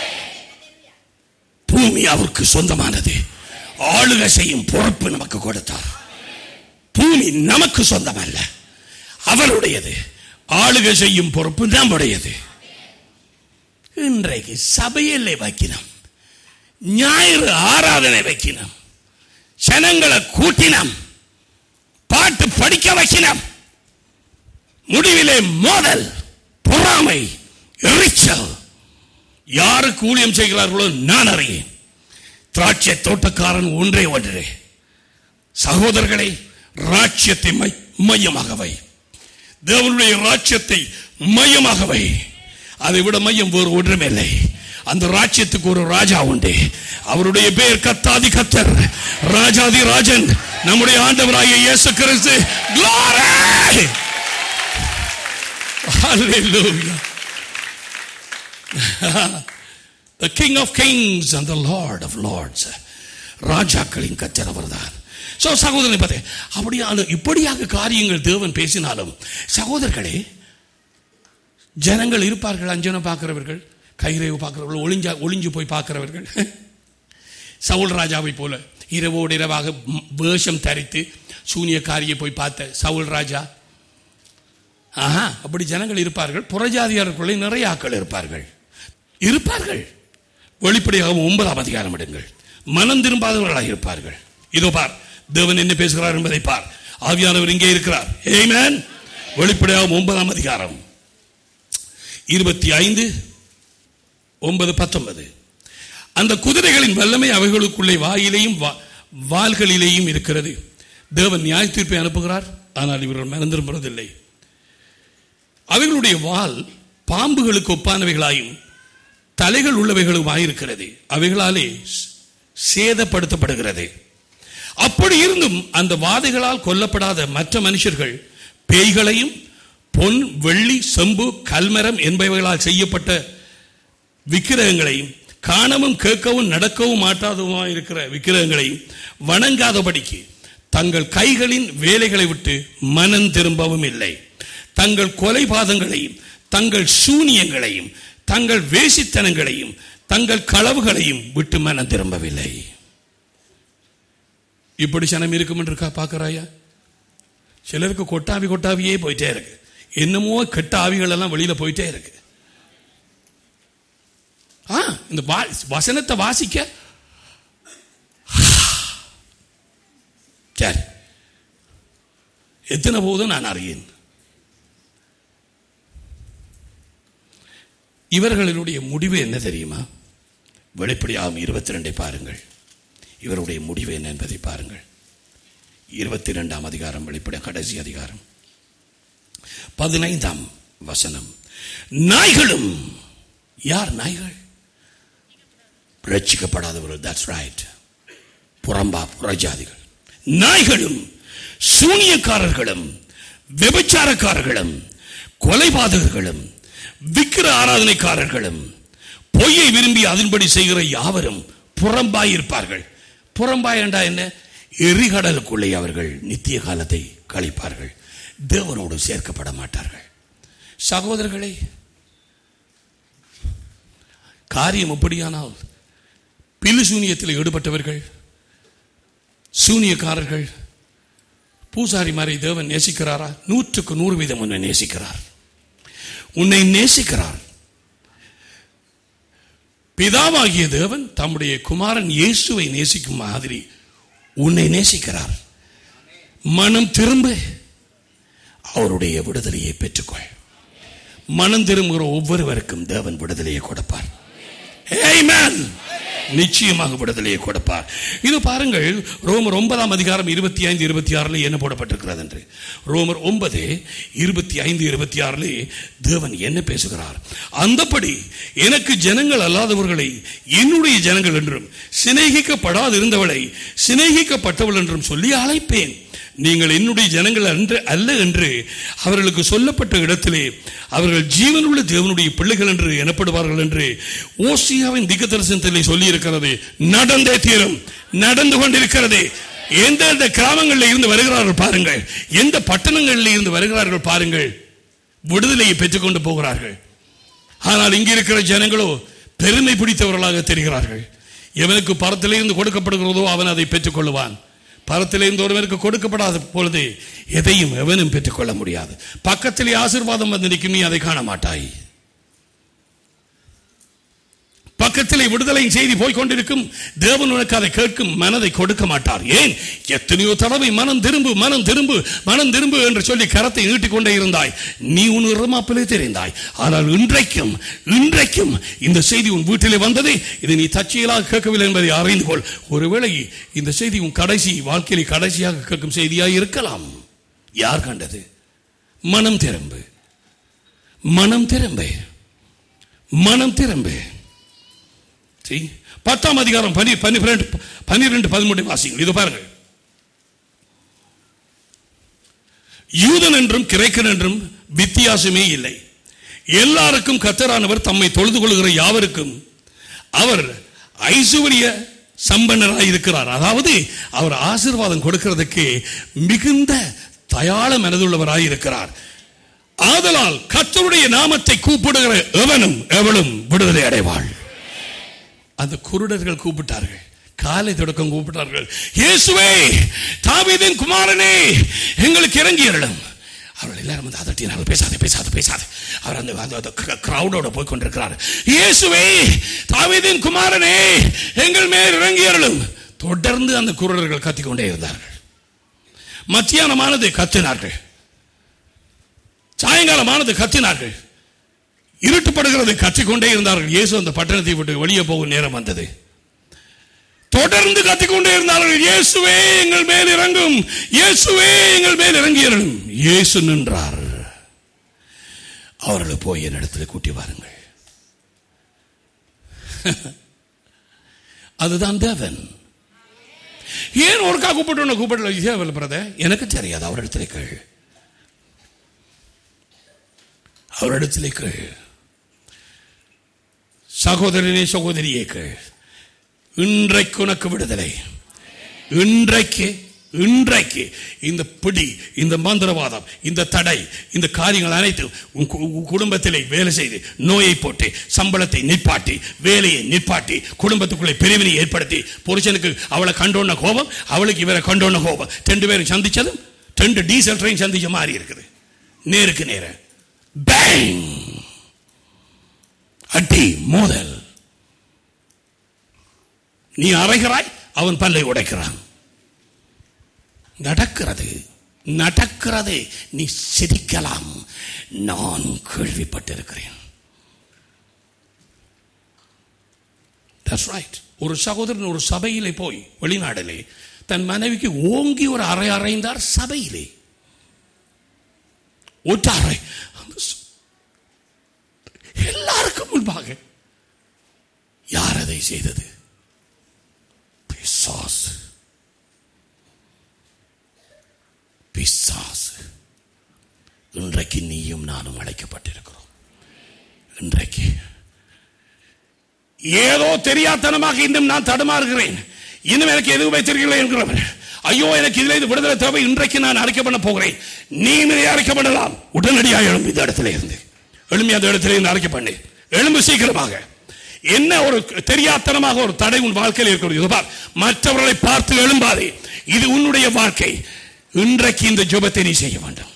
பூமி அவருக்கு சொந்தமானது. ஆளுகை செய்யும் பொறுப்பு நமக்கு கொடுத்தார். பூமி நமக்கு சொந்தமல்ல, அவருடையது. ஆளுகை செய்யும் பொறுப்பு நம்முடையது. இன்றைக்கு சபையிலே வைக்கணும், ஞாயிறு ஆராதனை வைக்கணும், ஜனங்களை கூட்டினம், பாட்டு படிக்க வைக்கணும். முடிவிலே மோதல், பொறாமை, எரிச்சல். யாருக்கு ஊழியம் செய்கிறார்களோ நான் அறியேன். திராட்சை தோட்டக்காரன் ஒன்றே ஒன்றே. சகோதரர்களை, ராஜ்யத்தை மையமாக வை. தேவனுடைய ராஜ்யத்தை மையமாக வை. அதை விட மையம் வேறு ஒன்றுமே இல்லை. அந்த ராஜ்யத்துக்கு ஒரு ராஜா உண்டு. அவருடைய பேர் கர்த்தாதி கர்த்தர், ராஜாதி ராஜன், நம்முடைய ஆண்டவராகிய இயேசு கிறிஸ்து. Glory! Hallelujah. The King of Kings and the Lord of Lords. ராஜாக்களின் கர்த்தர் அவர்தான். சகோதரனை பார்த்து அப்படியான இப்படியாக காரியங்கள் தேவன் பேசினாலும், சகோதரர்களே, ஜனங்கள் இருப்பார்கள், அஞ்சனம் பார்க்கிறவர்கள், கைரேவு பார்க்கிறவர்கள், ஒளிஞ்சு போய் பார்க்கிறவர்கள். சவுல் ராஜாவை போல இரவோடு இரவாக வேஷம் தரித்து சூனியக்காரியை போய் பார்த்த சவுல் ராஜா. அப்படி ஜனங்கள் இருப்பார்கள். புறஜாதியார்களுக்குள்ளே நிறைய ஆட்கள் இருப்பார்கள். வெளிப்படையாக 9ஆம் அதிகாரம் எடுங்கள். மனம் திரும்பாதவர்களாக இருப்பார்கள். இதோ பார், தேவன் என்ன பேசுகிறார் என்பதை பார். ஆவியானவர் இங்கே இருக்கிறார். ஆமென். வெளிப்படையாக 9ஆம் அதிகாரம் 25, 9, 19. அந்த குதிரைகளின் வல்லமை அவைகளுக்குள்ளே வாயிலையும் வால்களிலேயும் இருக்கிறது. தேவன் நியாய தீர்ப்பை அனுப்புகிறார், ஆனால் இவர்கள் மனம் திரும்புவதில்லை. அவைகளுடைய வால் பாம்புகளுக்கு ஒப்பானவைகளாயும் தலைகள் உள்ளவைகளுமாயிருக்கிறது. அவைகளாலே சேதப்படுத்தப்படுகிறது. அப்படி இருந்தும் அந்த வாதைகளால் கொல்லப்படாத மற்ற மனுஷர்கள் பேய்களையும் பொன், வெள்ளி, செம்பு, கல்மரம் என்பவைகளால் செய்யப்பட்ட விக்கிரகங்களையும் காணவும் கேட்கவும் நடக்கவும் மாட்டாதவுமாய் இருக்கிற விக்கிரகங்களையும் வணங்காதபடிக்கு தங்கள் கைகளின் வேலைகளை விட்டு மனம் திரும்பவும் இல்லை. தங்கள் கொலைபாதங்களையும் தங்கள் சூனியங்களையும் தங்கள் வேசித்தனங்களையும் தங்கள் களவுகளையும் விட்டு மனம் திரும்பவில்லை. இப்படி சனம் இருக்கும் என்று பார்க்கிறாயா? சிலருக்கு கொட்டாவியே போயிட்டே இருக்கு. என்னமோ கெட்ட ஆவிகள் எல்லாம் வெளியில போயிட்டே இருக்கு. இந்த வசனத்தை வாசிக்க சரி எத்தனை போதும் நான் அறியேன். இவர்களுடைய முடிவு என்ன தெரியுமா? வெளிப்படையாகும் 22 பாருங்கள். இவருடைய முடிவு என்ன என்பதை பாருங்கள். 22ஆம் அதிகாரம், வெளிப்படை கடைசி அதிகாரம், 15ஆம் வசனம். நாய்களும், யார் நாய்கள்? ரட்சிக்கப்படாதவர்கள். That's right. புறஜாதிகள். நாய்களும் சூனியக்காரர்களும் விபச்சாரக்காரர்களும் கொலைபாதகர்களும் விக்கிர ஆராதனைக்காரர்களும் பொய்யை விரும்பி அதன்படி செய்கிற யாவரும் புறம்பாயிருப்பார்கள். புறம்பாய் என்றா என்ன? எரிகடலுக்குள்ளே அவர்கள் நித்திய காலத்தை கழிப்பார்கள். தேவனோடு சேர்க்கப்பட மாட்டார்கள். சகோதரர்களே, காரியம் எப்படியானால் பில்லு சூனியத்தில் ஈடுபட்டவர்கள், சூனியக்காரர்கள், பூசாரிமாரை தேவன் நேசிக்கிறாரா? 100க்கு 100 உன்னை நேசிக்கிறார். உன்னை நேசிக்கிறார். பிதாவாகிய தேவன் தம்முடைய குமாரன் இயேசுவை நேசிக்கும் மாதிரி உன்னை நேசிக்கிறார். மனம் திரும்ப அவருடைய விடுதலையை பெற்றுக்கொள். மனம் திரும்புகிற ஒவ்வொருவருக்கும் தேவன் விடுதலையை கொடுப்பார். ஆமென். நிச்சயமாக விடுதலையை கொடுப்பார். இது பாருங்கள், ரோமர் 9ஆம் அதிகாரம் 25, 26 என்ன போடப்பட்டிருக்கிறது என்று. ரோமர் 9, 25, 26 தேவன் என்ன பேசுகிறார்? அந்தபடி எனக்கு ஜனங்கள் அல்லாதவர்களை என்னுடைய ஜனங்கள் என்றும் சிநேகிக்கப்படாது இருந்தவளை சிநேகிக்கப்பட்டவள் என்றும் சொல்லி அழைப்பேன். நீங்கள் என்னுடைய ஜனங்கள் அல்ல என்று அவர்களுக்கு சொல்லப்பட்ட இடத்திலே அவர்கள் ஜீவனுள்ள தேவனுடைய பிள்ளைகள் என்று எனப்படுவார்கள் என்று ஓசியாவின் தீர்க்கதரிசனத்திலே சொல்லி இருக்கிறது. நடந்தே தீரும், நடந்து கொண்டிருக்கிறது. எந்தெந்த கிராமங்களில் இருந்து வருகிறார்கள் பாருங்கள், எந்த பட்டணங்களில் இருந்து வருகிறார்கள் பாருங்கள், விடுதலையை பெற்றுக்கொண்டு போகிறார்கள். ஆனால் இங்கே இருக்கிற ஜனங்களோ பெருமை பிடித்தவர்களாக தெரிகிறார்கள். எவனுக்கு பரத்திலிருந்து கொடுக்கப்படுகிறதோ அவன் அதை பெற்றுக் கொள்ளுவான். பரத்திலே இருந்து ஒருவருக்கு கொடுக்கப்படாத பொழுது எதையும் எவனும் பெற்றுக்கொள்ள முடியாது. பக்கத்திலே ஆசீர்வாதம் வந்து நிற்கும், நீ அதை காண மாட்டாய். பக்கத்திலே விடுதலையின் செய்தி போய்கொண்டிருக்கும், தேவன் உனக்கு அதை கேட்கும் மனதை கொடுக்க மாட்டார். ஏன்? எத்தனையோ தடவை மனம் திரும்பு மனம் திரும்பு மனம் திரும்பு என்று சொல்லி கரத்தை நீட்டிக்கொண்டே இருந்தாய். நீ உன் இருமாப்பிலே தெரிந்தாய். ஆனால் இன்றைக்கும் இந்த செய்தி உன் வீட்டிலே வந்தது. இதை நீ தற்செயலாக கேட்கவில்லை என்பதை அறிந்து கொள். ஒருவேளை இந்த செய்தி உன் கடைசி வாழ்க்கையில் கடைசியாக கேட்கும் செய்தியாக இருக்கலாம். யார் கண்டது? மனம் திரும்பு, மனம் திரும்பு, மனம் திரும்பு. 10ஆம் அதிகாரம் 12-13 வாசிங்கள். இது பாருங்கள். யூதன் என்றும் கிரேக்கன் என்றும் வித்தியாசமே இல்லை. எல்லாருக்கும் கர்த்தரானவர் தம்மை தொழுது கொள்கிற யாவருக்கும் அவர் ஐசுவரிய சம்பன்னராய் இருக்கிறார். அதாவது அவர் ஆசீர்வாதம் கொடுக்கிறதுக்கு மிகுந்த தயாள மனதுள்ளவராய் இருக்கிறார். ஆதலால் கர்த்தருடைய நாமத்தை கூப்பிடுகிற எவனும் எவளும் விடுதலை அடைவாள். அந்த குருடர்கள் கூப்பிட்டார்கள், காலை தொடக்கம் கூப்பிட்டார்கள், இயேசுவே தாவீதின் குமாரனே எங்களுக்கு இறங்கி அருளும். அவர்கள் எல்லாரும் வந்து அதட்டினார்கள், பேசாதே பேசாதே பேசாதே. அவர் அந்த கிரௌடோட போய் கொண்டிருக்கிறார். இயேசுவே தாவீதின் குமாரனே எங்கள் மேல் இறங்கி அருளும். தொடர்ந்து அந்த குருடர்கள் கத்திக்கொண்டே இருந்தார்கள். மத்தியானமானது கத்தினார்கள், சாயங்காலமானது கத்தினார்கள், இருட்டுப்படுகிறது கத்திக்கொண்டே இருந்தார்கள். இயேசு அந்த பட்டணத்தை விட்டு வெளியே போகும் நேரம் வந்தது. தொடர்ந்து கத்திக்கொண்டே இருந்தார்கள், இயேசுவே எங்கள் மேல் இறங்கும், இயேசுவே எங்கள் மேல் இறங்கி இறங்கும். இயேசு நின்றார். அவர்களை போய் என் இடத்துல கூட்டி வாருங்கள். அதுதான் தேவன். ஏன் ஒருக்கா கூப்பிட்டு பிரதர் எனக்கு தெரியாது. அவரிடத்திலே கேள், அவரிடத்திலே கேள். சகோதரனே சகோதரியே கேள். இன்றைக்கு உனக்கு விடுதலை. இன்றைக்கு இந்த பிடி, இந்த மந்திரவாதம், இந்த தடை, இந்த காரியங்கள் அனைத்து குடும்பத்திலே வேலை செய்து நோயை போட்டு சம்பளத்தை நிப்பாட்டி வேலையை நிப்பாட்டி குடும்பத்துக்குள்ளே பிரிவினை ஏற்படுத்தி புருஷனுக்கு அவளை கண்டோன்ன கோபம், அவளுக்கு இவரை கண்டோன்ன கோபம், 2 பேரும் சந்திச்சதும் 2 டீசல் ட்ரெயின் சந்திச்ச மாதிரி இருக்குது. நேருக்கு நேர பேங், அடி மோதல். நீ அறைகிறாய், அவன் பல்லை உடைக்கிறான். நடக்கிறது. நீ சிரிக்கலாம், நான் கேள்விப்பட்டிருக்கிறேன். That's right. ஒரு சகோதரன் ஒரு சபையிலே போய் வெளிநாட்டிலே தன் மனைவிக்கு ஓங்கி ஒரு அறை அறைந்தார். சபையிலே ஒரு அறை, எல்லாருக்கும் முன்பாக. யார் அதை செய்தது? பிசாசு. இன்றைக்கு நீயும் நானும் அழைக்கப்பட்டிருக்கிறோம். இன்றைக்கு ஏதோ தெரியாதனமாக இன்னும் நான் தடுமாறுகிறேன், இன்னும் எனக்கு எதுவுமே தெரியவில்லை என்கிறவர், ஐயோ எனக்கு இதில் இது விடுதலை தேவை, இன்றைக்கு நான் அழைக்க பண்ண போகிறேன். நீ அழைக்க பண்ணலாம். உடனடியாக எழும்பி இந்த இடத்துல இருந்து அந்த இடத்துல இருந்து அழைக்க பண்ணி எழும்பு சீக்கிரமாக. என்ன ஒரு தெரியாதனமாக ஒரு தடை உன் வாழ்க்கையில் இருக்கிறது. மற்றவர்களை பார்த்து எழும்பாதே, இது உன்னுடைய வாழ்க்கை. இன்றைக்கு இந்த ஜெபத்தை நீ செய்ய வேண்டும்.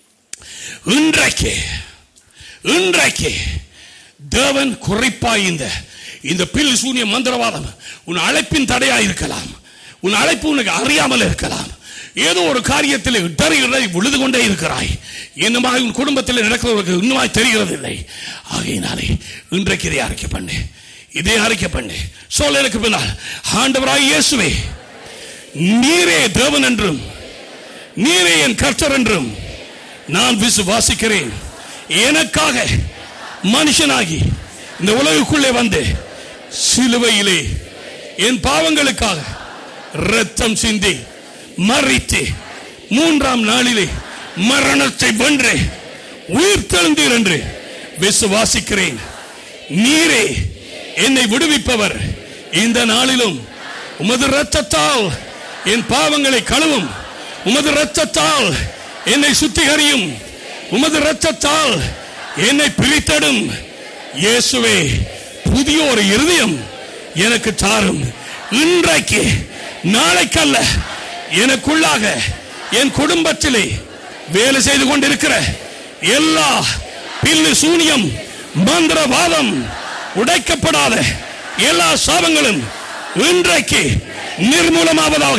இன்றைக்கு தேவன் குறிப்பாய் இந்த பில் சூனிய மந்திரவாதம் உன் அழைப்பின் தடையா இருக்கலாம். உன் அழைப்பு உனக்கு அறியாமல் இருக்கலாம். ஏதோ ஒரு காரியத்தில் இடறி விழுது கொண்டே இருக்கிறாய். என்னமாக உன் குடும்பத்தில் நடக்கிறவர்களுக்கு இன்னுமாய் தெரிகிறது இல்லை. ஆகையினாலே இன்றைக்கு இதை அறிக்கை பண்ணு. சொல்ல எனக்கு பின்னால், ஆண்டவராய் இயேசுவே, நீரே தேவன் என்றும் நீரே என் கர்த்தர் என்றும் நான் விசுவாசிக்கிறேன். எனக்காக மனுஷனாகி இந்த உலகுக்குள்ளே வந்து சிலுவையிலே என் பாவங்களுக்காக இரத்தம் சிந்தி மரித்து 3ஆம் நாளிலே மரணத்தை வென்று உயிர் தெழுந்தீர் என்று விசுவாசிக்கிறேன். நீரே என்னை விடுவிப்பவர். இந்த நாளிலும் உமது இரத்தத்தால் என் பாவங்களை கழுவும், உமது இரத்தத்தால் என்னை சுத்திகரியும், உமது இரத்தத்தால் என்னை பிரித்தடும். இயேசுவே, புதிய ஒரு இருதயம் எனக்கு தாரும். இன்றைக்கு, நாளைக்கல்ல, எனக்குள்ளாக என் குடும்பத்திலே வேலை செய்து கொண்டிருக்கிற எல்லா பில்லு சூனியம் மந்திரவாதம் உடைக்கப்படாத எல்லா சாபங்களும் இன்றைக்கு நிர்மூலமாவதாக.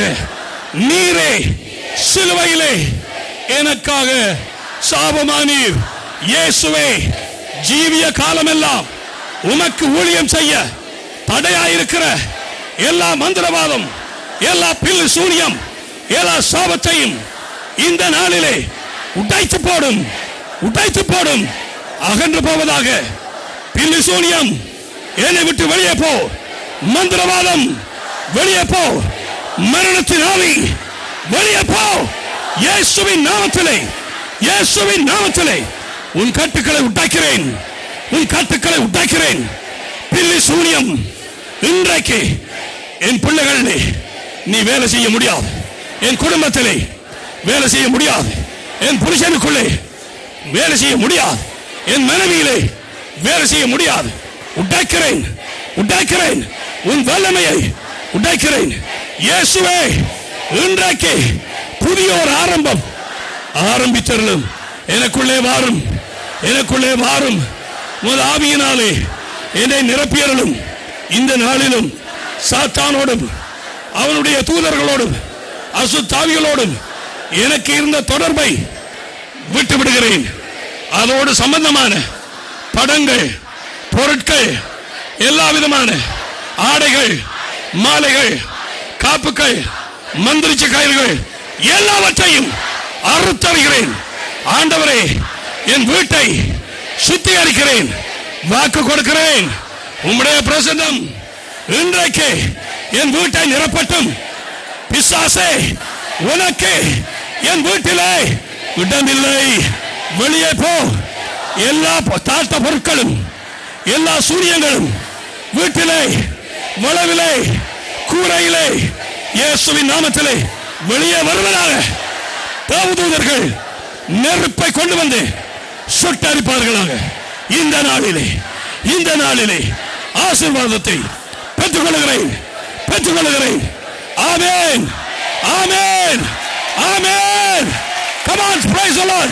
நீரே சிலுவையிலே எனக்காக சாபமானீர். இயேசுவே, ஜீவிய காலமெல்லாம் உமக்கு ஊழியம் செய்ய தடையாயிருக்கிற எல்லா மந்திரவாதம், எல்லா பில்லு சூனியம், எல்லா சாபத்தையும் இந்த நாளிலே உடைத்து போடும், உடைத்து போடும், அகன்று போவதாக. பில்லு சூனியம் என்னை விட்டு வெளியே போ. மந்திரவாதம் வெளியே போ. மரணத்தின் ஆவி வெளியே போ. இயேசுவின் நாமத்திலே, இயேசுவின் நாமத்திலே உன் கட்டுக்களை உடைக்கிறேன், உன் கட்டுக்களை உடைக்கிறேன். பில்லு சூனியம் இன்றைக்கு என் பிள்ளைகளிலே நீ வேலை செய்ய முடியாது. என் குடும்பத்திலே வேலை செய்ய முடியாது. என் புருஷனுக்குள்ளே வேலை செய்ய முடியாது. என் மனைவியிலே வேலை செய்ய முடியாது. உடைக்கிறேன், உடைக்கிறேன். உன் வல்லமையை உடைக்கிறேன். இயேசுவே, இன்றைக்கு புதிய ஒரு ஆரம்பம் ஆரம்பித்தருளும். எனக்குள்ளே வாரும், எனக்குள்ளே வாரும். உமது ஆவியினாலே என்னை நிரப்பியருளும். இந்த நாளிலும் சாத்தானோடும் அவனுடைய தூதர்களோடும் அசுத்தாவிகளோடும் எனக்கு இருந்த தொடர்பை விட்டு விடுகிறேன். அதோடு சம்பந்தமான படங்கள், பொருட்கள், எல்லா விதமான ஆடைகள், மாலைகள், காப்புகள், மந்திரிச்ச கயிறுகள் எல்லாவற்றையும் அறுத்தறிகிறேன். ஆண்டவரே, என் வீட்டை சுத்திகரிக்கிறேன். வாக்கு கொடுக்கிறேன். உம்முடைய பிரசன்னம் இன்றைக்கு என் வீட்டை நிரப்பட்டும். பிசாசே, உனக்கு என் வீட்டிலே இடமில்லை. வெளியே போ. எல்லா தாழ்த்த பொருட்களும், எல்லா சூரியங்களும் வீட்டிலே, வளவிலே, கூரையிலே இயேசுவின் நாமத்திலே வெளியே வருவதாக. தேவதூதர்கள் நெருப்பை கொண்டு வந்து சுட்டரிப்பார்களாக. இந்த நாளிலே, இந்த நாளிலே ஆசீர்வாதத்தை பெற்றுக்கொள்கிறேன், பெற்றுக்கொள்கிறேன். ஆமென், ஆமென், ஆமென். Come on, praise the Lord.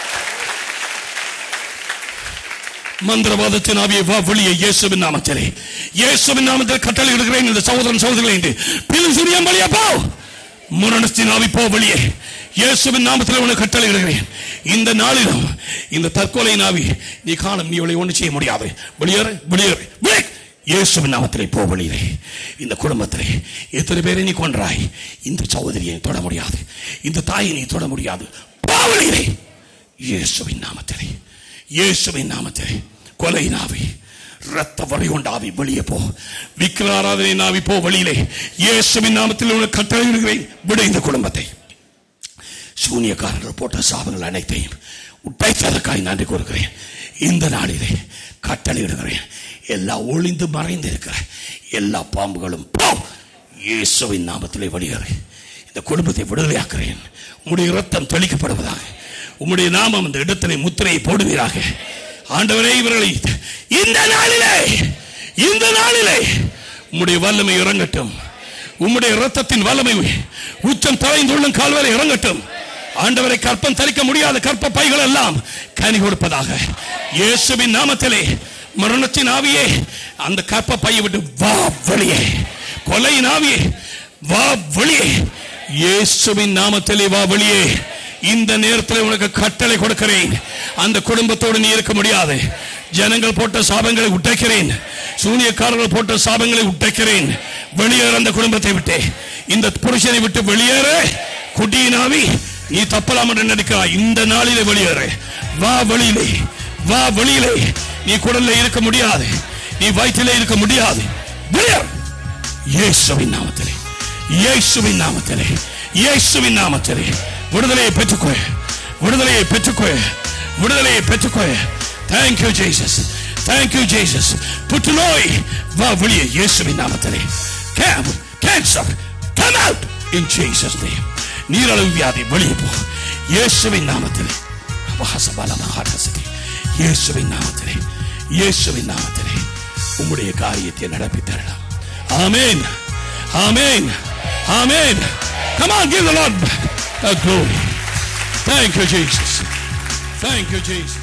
மந்திரவாதத்தின் ஆவியை வா வெளியே இயேசுவின் நாமத்திலே, இயேசுவின் நாமத்தில் கட்டளையிடுகிறேன். இந்த சகோதரன் சகோதரிகளே, பில்லு சூனியம் வெளியே போ. மரணத்தின் ஆவி போ வெளியே. இயேசுவின் நாமத்தில் உனக்கு கட்டளையிடுகிறேன். இந்த நாளிலும் இந்த தற்கொலை ஆவி நீ காணும், நீ இவளை ஒன்று செய்ய முடியாது. வெளியேறு, வெளியேறு. இயேசுவின் நாமத்திலே போ வெளியே. இந்த குடும்பத்திலே எத்தனை பேரை நீ கொன்றாய்? இந்த சகோதரியை தொட முடியாது, இந்த தாயை நீ தொட முடியாது. போ வெளியே இயேசுவின் நாமத்திலே, இயேசுவின் நாமத்திலே. கொலை நாவி, ரத்த வரை கொண்ட ஆவி வெளியே போ. விக்கிர ஆராதனை நாவி போ வெளியிலே. இயேசுவின் நாமத்தில் உனக்கு கட்டளையிடுகிறேன். விட இந்த குடும்பத்தை. சூனியக்காரர்கள் போட்ட சாபங்கள் அனைத்தையும் உடைத்ததற்காய் நன்றி கூறுகிறேன். இந்த நாளிலே கட்டளையிடுகிறேன். எல்லா ஒளிந்து மறைந்து இருக்கிற எல்லா பாம்புகளும் போ. இயேசுவின் நாமத்திலே வெளியேறு. இந்த குடும்பத்தை விடுதலையாக்குறேன். உம்முடைய இரத்தம் தெளிக்கப்படுவதாக. உம்முடைய நாமம் இந்த இடத்திலே முத்திரையை போடுவீராக. ஆண்டவரே, இவர்களை இந்த நாளிலே, இந்த நாளிலே உம்முடைய வல்லமை இறங்கட்டும். உம்முடைய இரத்தத்தின் வல்லமை உச்சம் தலைந்துள்ளும் கால்வரை இறங்கட்டும். ஆண்டவரை, கற்பம் தரிக்க முடியாத கற்ப பைகள் எல்லாம் கனி கொடுப்பதாக. இயேசுவின் நாமத்திலே மரணத்தின் ஆவியே அந்த கற்ப பையை விட்டு வா வெளியே. கொலையின் ஆவியே வா வெளியே. இயேசுவின் நாமத்திலே வா வெளியே. இந்த நேரத்தில் உனக்கு கட்டளை கொடுக்கிறேன். அந்த குடும்பத்தோடு நீ இருக்க முடியாது. ஜனங்கள் போட்ட சாபங்களை உடைக்கிறேன். சூனியக்காரர்கள் போட்ட சாபங்களை உடைக்கிறேன். வெளியேற அந்த குடும்பத்தை விட்டு, இந்த புருஷனை விட்டு வெளியேற. குடியினாவி, நீ தப்பலாம் என்று நினைக்கிறாய். இந்த நாளிலே வெளியேறு. வா வெளியிலே, வா வெளியிலே. நீ குடல்ல இருக்க முடியாது, நீ வயிற்றிலே இருக்க முடியாது. வெளியேறு இயேசுவின் நாமத்திலே, இயேசுவின் நாமத்திலே, இயேசுவின் நாமத்திலே. விடுதலையை பெற்றுக்கோ, விடுதலையை பெற்றுக்கோ, விடுதலையை பெற்றுக்கோ. Thank you Jesus, thank you Jesus. புற்றுநோய் வா வெளியே இயேசுவின் நாமத்திலே. Cancer come out in Jesus name. நீரழிவு வியாதி வெளியே போ இயேசுவின் நாமத்திலே. இயேசுவின் நாமத்திலே, இயேசுவின் நாமத்திலே உம்முடைய காரியத்தை நடப்பித் தரலாம். ஆமென், ஆமென், ஆமென். Come on, give the Lord glory. Thank you, Jesus. Thank you, Jesus.